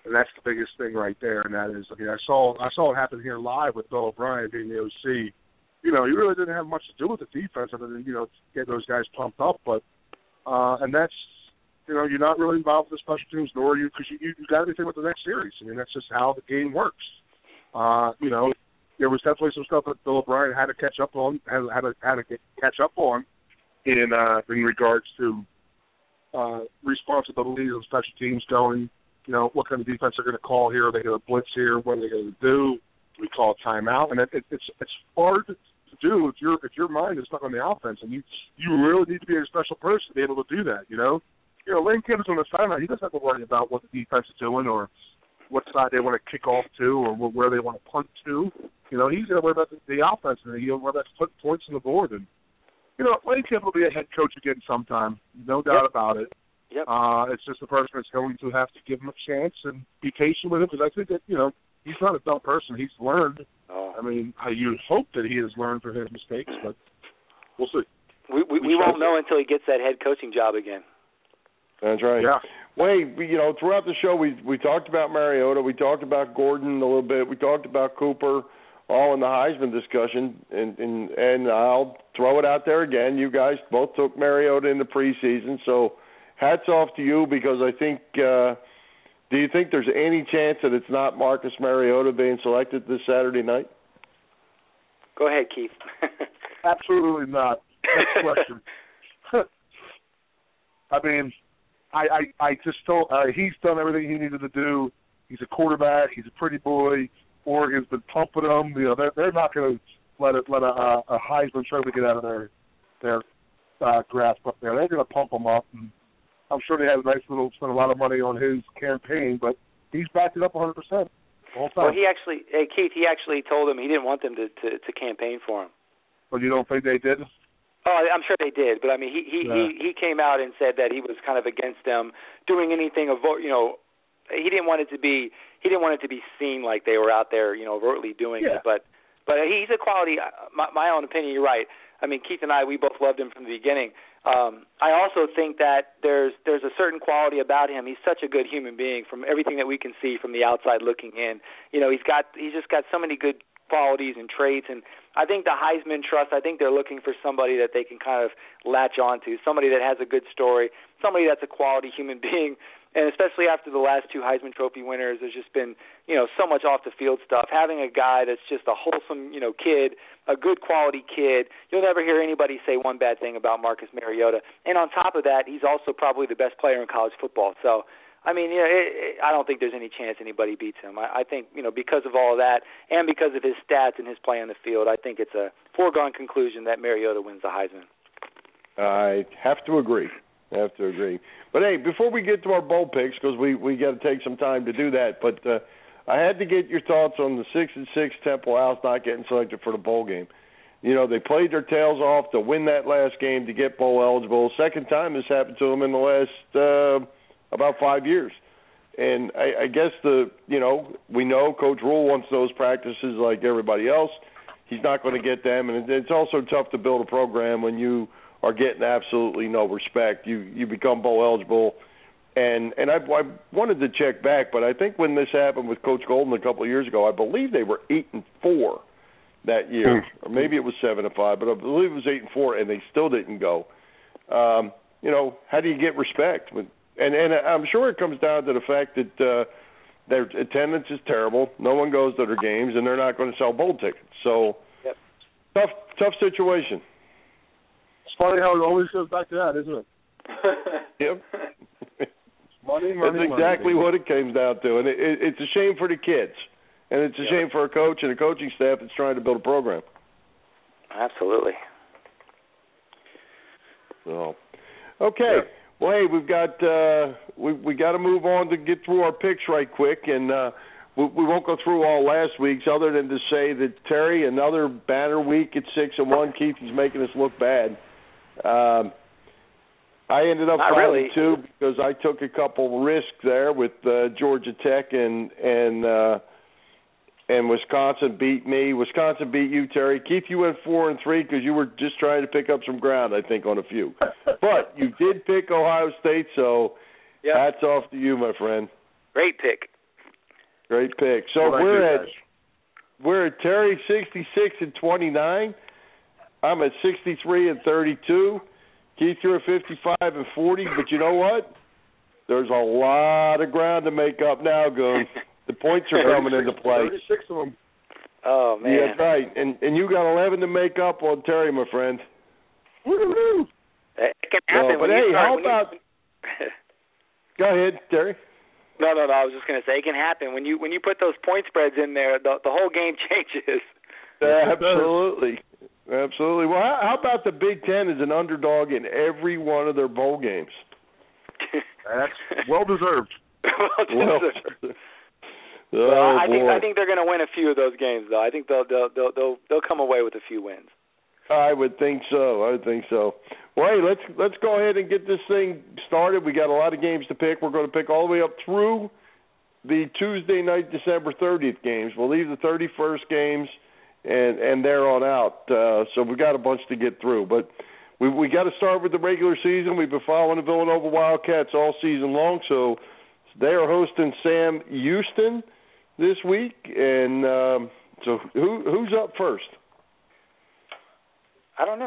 And that's the biggest thing right there, and that is, I mean, I saw I saw it happen here live with Bill O'Brien being the O C. You know, he really didn't have much to do with the defense other than, you know, get those guys pumped up. But uh, and that's, you know, you're not really involved with the special teams, nor are you, because you you, you got to be thinking about the next series. I mean, that's just how the game works. Uh, you know, there was definitely some stuff that Bill O'Brien had to catch up on, had had to, had to get, catch up on in uh, in regards to uh, responsibility of special teams going. You know, what kind of defense they're going to call here? Are they going to blitz here? What are they going to do? Do we call a timeout? And it, it, it's it's hard to do if your if your mind is stuck on the offense, and you you really need to be a special person to be able to do that. You know, you know, Lane Kiffin on the sideline, he doesn't have to worry about what the defense is doing or what side they want to kick off to or where they want to punt to. You know, he's going to worry about the, the offense, and he'll worry about putting points on the board. And you know, Lane Kiffin will be a head coach again sometime, no doubt yep. about it. Yep. Uh, it's just a person that's going to have to give him a chance and be patient with him, because I think that, you know, he's not a dumb person. He's learned. Oh. I mean, I, you hope that he has learned from his mistakes, but we'll see. We we, we, we won't know until he gets that head coaching job again. That's right. Yeah. Wait, you know, throughout the show we we talked about Mariota, we talked about Gordon a little bit, we talked about Cooper, all in the Heisman discussion, and and, and I'll throw it out there again. You guys both took Mariota in the preseason, so hats off to you, because I think, uh, do you think there's any chance that it's not Marcus Mariota being selected this Saturday night? Go ahead, Keith. Absolutely not. Next question. I mean, I, I, I just don't, uh, he's done everything he needed to do. He's a quarterback. He's a pretty boy. Oregon's been pumping him. You know, they're, they're not going to let it, let a, a Heisman trophy get out of their, their uh, grasp up there. They're going to pump him up, and I'm sure they have a nice little, spent a lot of money on his campaign, but he's backed it up one hundred percent all the time. Well, he actually, hey, Keith, he actually told him he didn't want them to, to, to campaign for him. Well, you don't think they did? Oh, I'm sure they did, but I mean, he he, yeah. he he came out and said that he was kind of against them doing anything of, you know, he didn't want it to be he didn't want it to be seen like they were out there, you know, overtly doing yeah. it. But but he's a quality. My, my own opinion, you're right. I mean, Keith and I, we both loved him from the beginning. Um, I also think that there's there's a certain quality about him. He's such a good human being from everything that we can see from the outside looking in. You know, he's got he's just got so many good qualities and traits, and I think the Heisman Trust, I think they're looking for somebody that they can kind of latch onto, somebody that has a good story, somebody that's a quality human being. And especially after the last two Heisman Trophy winners, there's just been, you know, so much off-the-field stuff. Having a guy that's just a wholesome, you know, kid, a good quality kid, you'll never hear anybody say one bad thing about Marcus Mariota. And on top of that, he's also probably the best player in college football. So, I mean, you know, it, it, I don't think there's any chance anybody beats him. I, I think, you know, because of all of that and because of his stats and his play on the field, I think it's a foregone conclusion that Mariota wins the Heisman. I have to agree. I have to agree. But, hey, before we get to our bowl picks, because we, we got to take some time to do that, but uh, I had to get your thoughts on the six and six Temple Owls not getting selected for the bowl game. You know, they played their tails off to win that last game to get bowl eligible. Second time this happened to them in the last uh, about five years. And I, I guess the, you know, we know Coach Rule wants those practices like everybody else. He's not going to get them. And it's also tough to build a program when you are getting absolutely no respect. You you become bowl eligible. And and I, I wanted to check back, but I think when this happened with Coach Golden a couple of years ago, I believe they were eight and four that year, or maybe it was seven and five, but I believe it was eight and four, and they still didn't go. Um, you know, how do you get respect? And and I'm sure it comes down to the fact that uh, their attendance is terrible. No one goes to their games, and they're not going to sell bowl tickets. So yep. tough tough situation. It's funny how it always goes back to that, isn't it? Yep. Money, money, That's exactly money. what it comes down to, and it, it, it's a shame for the kids, and it's a yep. shame for a coach and a coaching staff that's trying to build a program. Absolutely. So, okay. Yep. Well, hey, we've got uh, we we got to move on to get through our picks right quick, and uh, we, we won't go through all last week's, other than to say that Terry, another banner week at six and one. Keith is making us look bad. Um, I ended up Not five really. and two because I took a couple risks there with uh, Georgia Tech and and uh, and Wisconsin beat me. Wisconsin beat you, Terry. Keith, you went four and three because you were just trying to pick up some ground, I think, on a few. But you did pick Ohio State, so yep. hats off to you, my friend. Great pick. Great pick. So Well, we're you, at guys. we're at Terry sixty-six and twenty-nine. I'm at sixty-three and thirty-two. Keith, you're at fifty-five and forty. But you know what? There's a lot of ground to make up now, Goon. The points are coming into play. thirty-six of them. Oh, man. Yeah, that's right. And and you got eleven to make up on Terry, my friend. Woo-hoo. It can happen. No, but when hey, you start, how when about? You... Go ahead, Terry. No, no, no. I was just going to say it can happen when you when you put those point spreads in there. The the whole game changes. Absolutely, absolutely. Well, how, how about the Big Ten as an underdog in every one of their bowl games? That's well deserved. well deserved. Oh, well, I boy. think I think they're going to win a few of those games, though. I think they'll they'll they'll they'll, they'll come away with a few wins. I would think so. I would think so. Well, hey, let's let's go ahead and get this thing started. We got a lot of games to pick. We're going to pick all the way up through the Tuesday night, December thirtieth games. We'll leave the thirty-first games and and there on out. Uh, so we got a bunch to get through, but we we got to start with the regular season. We've been following the Villanova Wildcats all season long, so they are hosting Sam Houston this week. And um, so who who's up first? I don't know.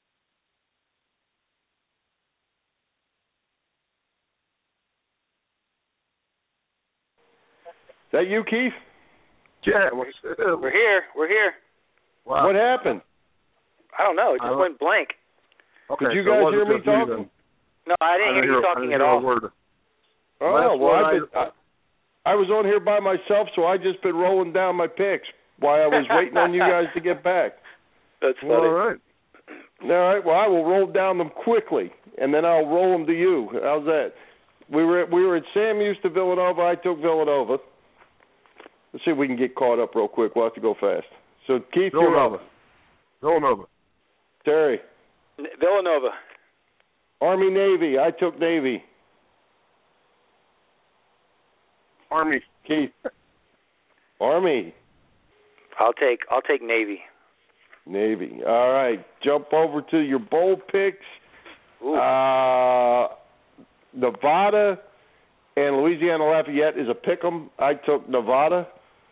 Is that you, Keith? Yeah, what's, uh, We're here. We're here. wow. What happened? I don't know. It just I went blank. Okay, Did you so it guys wasn't hear me just you talking? then. No, I didn't I hear you talking I at didn't all. hear a word. Oh, Last well, one I've been, I, I was on here by myself, so I just been rolling down my picks while I was waiting on you guys to get back. That's funny. All right. All right, well, I will roll down them quickly, and then I'll roll them to you. How's that? We were at, we were at Sam Houston, Villanova. I took Villanova. Let's see if we can get caught up real quick. We'll have to go fast. So, Keith, you're Villanova. up. Villanova. Terry. N- Villanova. Army, Navy. I took Navy. Army. Keith. Army. I'll take I'll take Navy. Navy. All right. Jump over to your bowl picks. Ooh. Uh, Nevada and Louisiana Lafayette is a pick 'em. I took Nevada.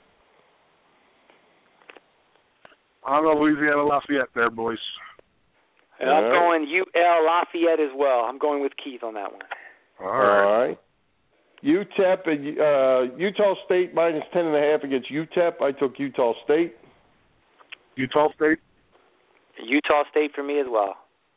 I'm going Louisiana Lafayette there, boys. And I'm All right. going U L Lafayette as well. I'm going with Keith on that one. All All right. right. U T E P and uh, Utah State minus ten and a half against U T E P. I took Utah State. Utah State. Utah State for me as well.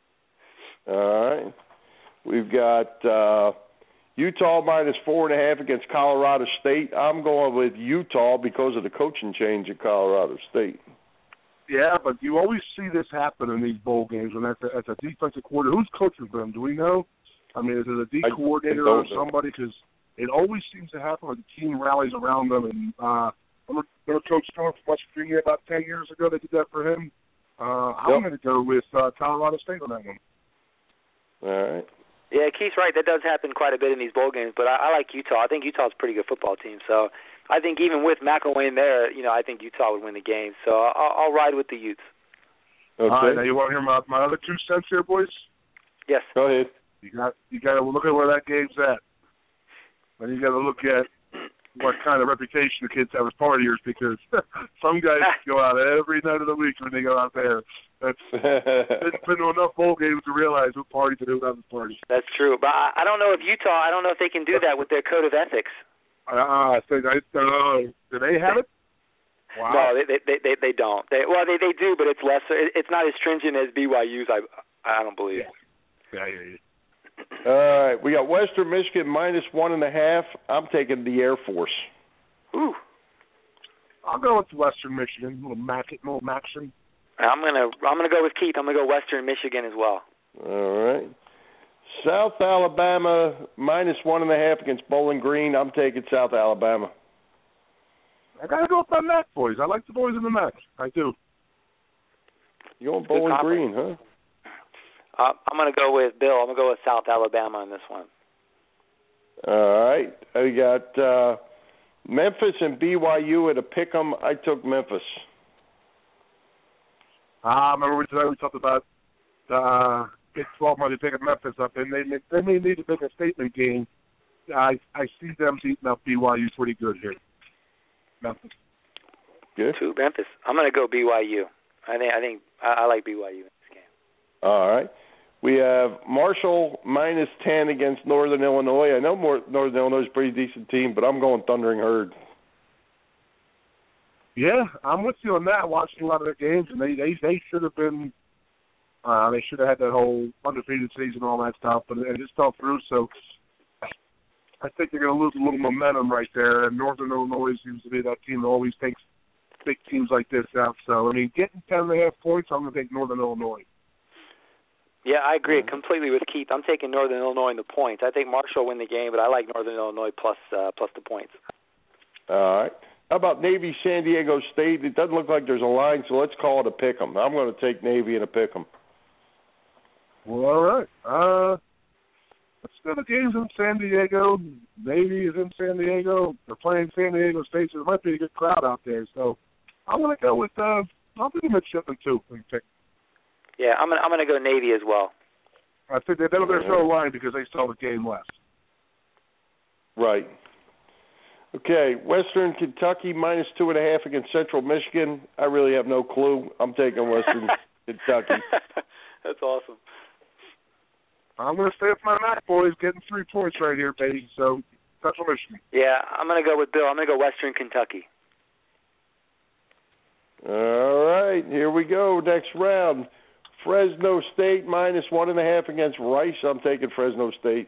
All right. We've got uh, Utah minus four and a half against Colorado State. I'm going with Utah because of the coaching change at Colorado State. Yeah, but you always see this happen in these bowl games when that's a, that's a defensive coordinator. Who's coaching them? Do we know? I mean, is it a D I- coordinator I or don't know. somebody? Because it always seems to happen when the team rallies around them. And uh, remember, remember Coach Stone from West Virginia about ten years ago? They did that for him. Uh, I'm Yep. going to go with uh, Colorado State on that one. All right. Yeah, Keith's right. That does happen quite a bit in these bowl games, but I, I like Utah. I think Utah's a pretty good football team. So I think even with McElwain there, you know, I think Utah would win the game. So I'll, I'll ride with the Utes. Okay. All right, now you want to hear my, my other two cents here, boys? Yes. Go ahead. You got you got to look at where that game's at. Then you got to look at what kind of reputation the kids have as partiers, because some guys go out every night of the week when they go out there. That's it's been to enough bowl games to realize who parties and who doesn't party. That's true. But I, I don't know if Utah, I don't know if they can do that with their code of ethics. Ah, I think I uh, do they have it? Wow. No, they they they, they don't. They, well, they they do, but it's less. It's not as stringent as B Y U's. I I don't believe. Yeah, yeah, yeah. All right. We got Western Michigan minus one and a half. I'm taking the Air Force. Ooh. I'll go with Western Michigan. Little Mac, little Maxon. I'm gonna I'm gonna go with Keith. I'm gonna go Western Michigan as well. All right. South Alabama minus one and a half against Bowling Green. I'm taking South Alabama. I gotta go with my Mac boys. I like the boys in the Mac. I do. You going Bowling conference. Green, huh? Uh, I'm gonna go with Bill. I'm gonna go with South Alabama on this one. All right. We got uh, Memphis and B Y U at a pick 'em. I took Memphis. Ah, remember we today we talked about uh, Big twelve money picking Memphis up, and they may, they may need to make a statement game. I I see them beating up B Y U pretty good here. Memphis. Good. Two Memphis. I'm going to go B Y U. I think I think I, I like B Y U in this game. All right. We have Marshall minus ten against Northern Illinois. I know more, Northern Illinois is a pretty decent team, but I'm going Thundering Herd. Yeah, I'm with you on that. Watching a lot of their games, and they they, they should have been, uh, they should have had that whole undefeated season and all that stuff, but it just fell through. So I think they're going to lose a little momentum right there. And Northern Illinois seems to be that team that always takes big teams like this out. So I mean, getting ten and a half points, I'm going to take Northern Illinois. Yeah, I agree completely with Keith. I'm taking Northern Illinois in the points. I think Marshall will win the game, but I like Northern Illinois plus uh, plus the points. All right. How about Navy San Diego State? It doesn't look like there's a line, so let's call it a pick 'em. I'm going to take Navy and a pick 'em. Well, all right. Uh, let's go to games in San Diego. Navy is in San Diego. They're playing San Diego State, so there might be a good crowd out there. So I'm going to go with uh, I'll do midshipman too. Yeah, I'm gonna I'm gonna go Navy as well. I think they better throw a line because they saw the game last. Right. Okay, Western Kentucky minus two and a half against Central Michigan. I really have no clue. I'm taking Western Kentucky. That's awesome. I'm going to stay with my Mac boys, getting three points right here, baby. So Central Michigan. Yeah, I'm going to go with Bill. I'm going to go Western Kentucky. All right, here we go. Next round. Fresno State minus one and a half against Rice. I'm taking Fresno State.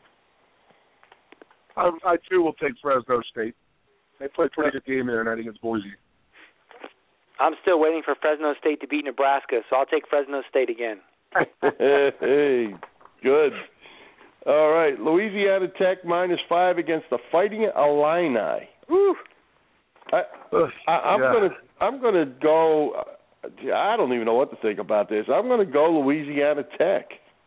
I, I too will take Fresno State. They played a pretty good game there tonight against Boise. I'm still waiting for Fresno State to beat Nebraska, so I'll take Fresno State again. Hey, good. All right, Louisiana Tech minus five against the Fighting Illini. Woo. I, I, I'm yeah. gonna, I'm gonna go. I don't even know what to think about this. I'm gonna go Louisiana Tech.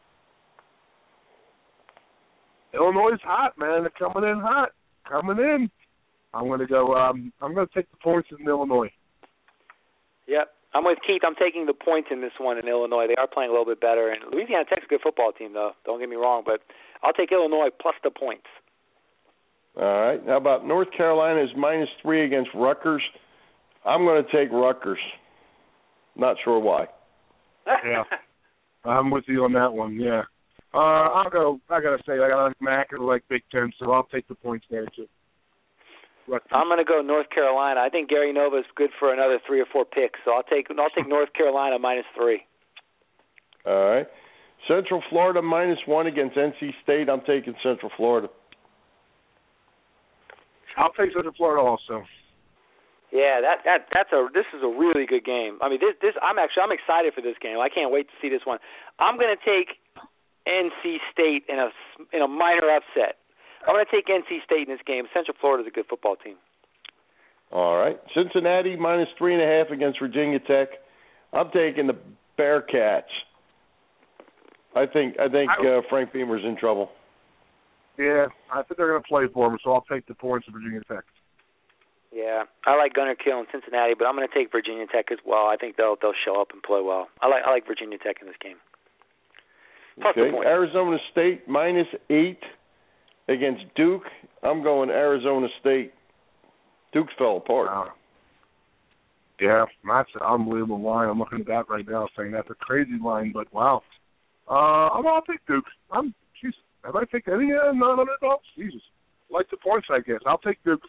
Illinois is hot, man. They're coming in hot. Coming in. I'm going to go, um, I'm going to take the points in Illinois. Yep. I'm with Keith. I'm taking the points in this one in Illinois. They are playing a little bit better. And Louisiana Tech's a good football team, though. Don't get me wrong. But I'll take Illinois plus the points. All right. How about North Carolina is minus three against Rutgers? I'm going to take Rutgers. Not sure why. Yeah. I'm with you on that one, yeah. Uh, I'll go. I gotta say, I like Mac and like Big Ten, so I'll take the points there too. Rutgers. I'm gonna go North Carolina. I think Gary Nova's good for another three or four picks, so I'll take I'll take North Carolina minus three. All right. Central Florida minus one against N C State. I'm taking Central Florida. I'll take Central Florida also. Yeah, that that that's a this is a really good game. I mean, this this I'm actually I'm excited for this game. I can't wait to see this one. I'm gonna take N C State in a in a minor upset. I'm going to take N C State in this game. Central Florida is a good football team. All right. Cincinnati minus three and a half against Virginia Tech. I'm taking the Bearcats. I think I think uh, Frank Beamer's in trouble. Yeah, I think they're going to play for him, so I'll take the points of Virginia Tech. Yeah, I like Gunnar Kill in Cincinnati, but I'm going to take Virginia Tech as well. I think they'll they'll show up and play well. I like I like Virginia Tech in this game. Plus okay, Arizona State minus eight against Duke. I'm going Arizona State. Duke fell apart. Wow. Yeah, that's an unbelievable line. I'm looking at that right now, saying that's a crazy line, but wow. Uh, I'm, I'll take Duke. I'm, geez, have I picked any uh, non-underdogs? Jesus. Like the points, I guess. I'll take Duke.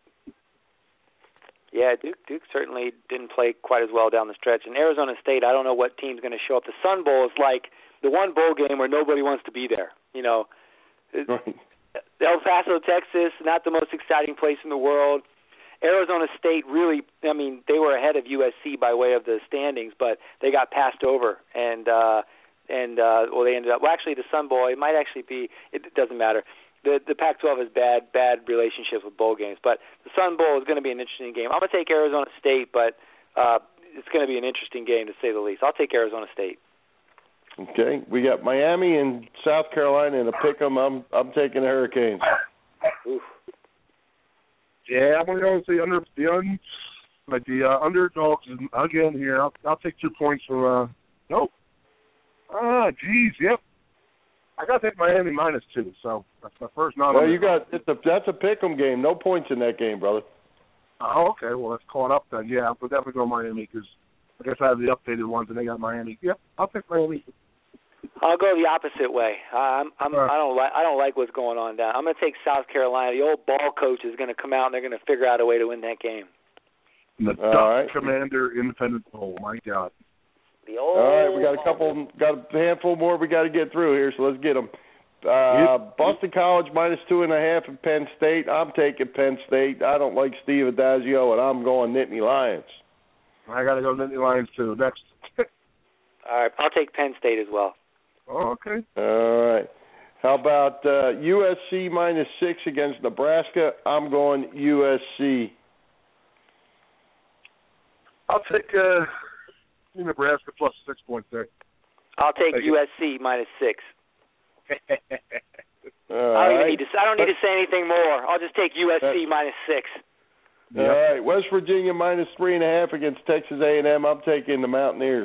Yeah, Duke Duke certainly didn't play quite as well down the stretch. And Arizona State, I don't know what team's going to show up. The Sun Bowl is like the one bowl game where nobody wants to be there. You know, right. El Paso, Texas, not the most exciting place in the world. Arizona State really, I mean, they were ahead of U S C by way of the standings, but they got passed over. And, uh, and uh, well, they ended up, well, actually, the Sun Bowl, it might actually be, it doesn't matter. The the Pac twelve has bad, bad relationships with bowl games. But the Sun Bowl is going to be an interesting game. I'm going to take Arizona State, but uh, it's going to be an interesting game, to say the least. I'll take Arizona State. Okay, we got Miami and South Carolina in a pick'em. I'm I'm taking the Hurricanes. Oof. Yeah, I'm going to go with the under the un, like the uh, underdogs again here. I'll I'll take two points for uh nope. Ah, geez, yep. I got to take Miami minus two, so that's my first non. Well, you got it's a, that's a pick'em game. No points in that game, brother. Oh, okay. Well, that's caught up then. Yeah, we'll definitely go Miami because I guess I have the updated ones and they got Miami. Yep, I'll take Miami. I'll go the opposite way. I'm, I'm, Right. I don't like, I don't like what's going on down. I'm going to take South Carolina. The old ball coach is going to come out and they're going to figure out a way to win that game. And the All Duck right. Commander Independent Bowl. My God. The old. All right, we got a couple, got a handful more we got to get through here, so let's get them. Uh, Boston College minus two and a half at Penn State. I'm taking Penn State. I don't like Steve Adazio, and I'm going Nittany Lions. I got to go Nittany Lions too. Next. All right, I'll take Penn State as well. Oh, okay. All right. How about uh, U S C minus six against Nebraska? I'm going U S C. I'll take uh, Nebraska plus six points there. I'll take Thank U S you. C minus six. All I don't right. even need to. I don't need to say anything more. I'll just take U S C minus six. All right. West Virginia minus three and a half against Texas A and M. I'm taking the Mountaineers.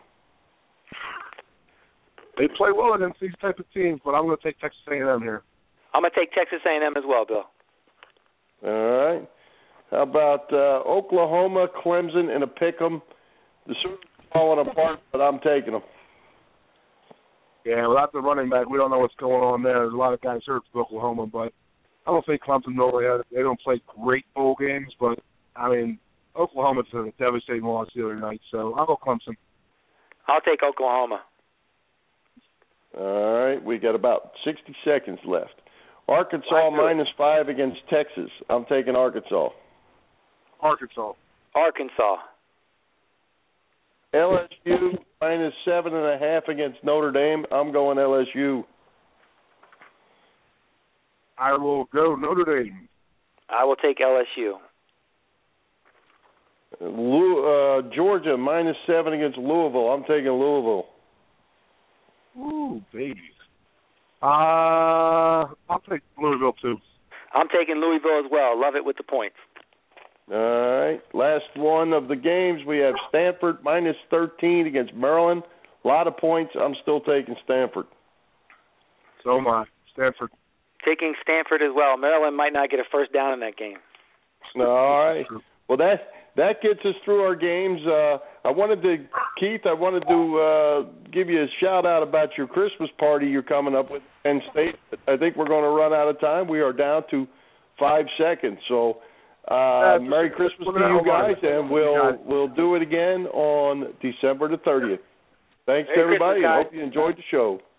They play well against these type of teams, but I'm going to take Texas A and M here. I'm going to take Texas A and M as well, Bill. All right. How about uh, Oklahoma, Clemson, and a pick'em? The Sooners are falling apart, but I'm taking them. Yeah, without the running back, we don't know what's going on there. There's a lot of guys hurt for Oklahoma, but I don't think Clemson really has, they don't play great bowl games, but, I mean, Oklahoma took a devastating loss the other night, so I'll go Clemson. I'll take Oklahoma. All right. We got about sixty seconds left. Arkansas Let's do it. minus five against Texas. I'm taking Arkansas. Arkansas. Arkansas. L S U minus seven and a half against Notre Dame. I'm going L S U. I will go Notre Dame. I will take L S U. Lou, uh, Georgia minus seven against Louisville. I'm taking Louisville. Ooh, baby. Uh, I'll take Louisville, too. I'm taking Louisville as well. Love it with the points. All right. Last one of the games, we have Stanford minus thirteen against Maryland. A lot of points. I'm still taking Stanford. So am I. Stanford. Taking Stanford as well. Maryland might not get a first down in that game. All right. Well, that that gets us through our games. Uh, I wanted to, Keith, I wanted to uh, give you a shout-out about your Christmas party you're coming up with Penn State. I think we're going to run out of time. We are down to five seconds. So uh, Merry Christmas to you guys, and we'll we'll do it again on December the thirtieth. Thanks, Merry everybody. Christmas, I guys. hope you enjoyed the show.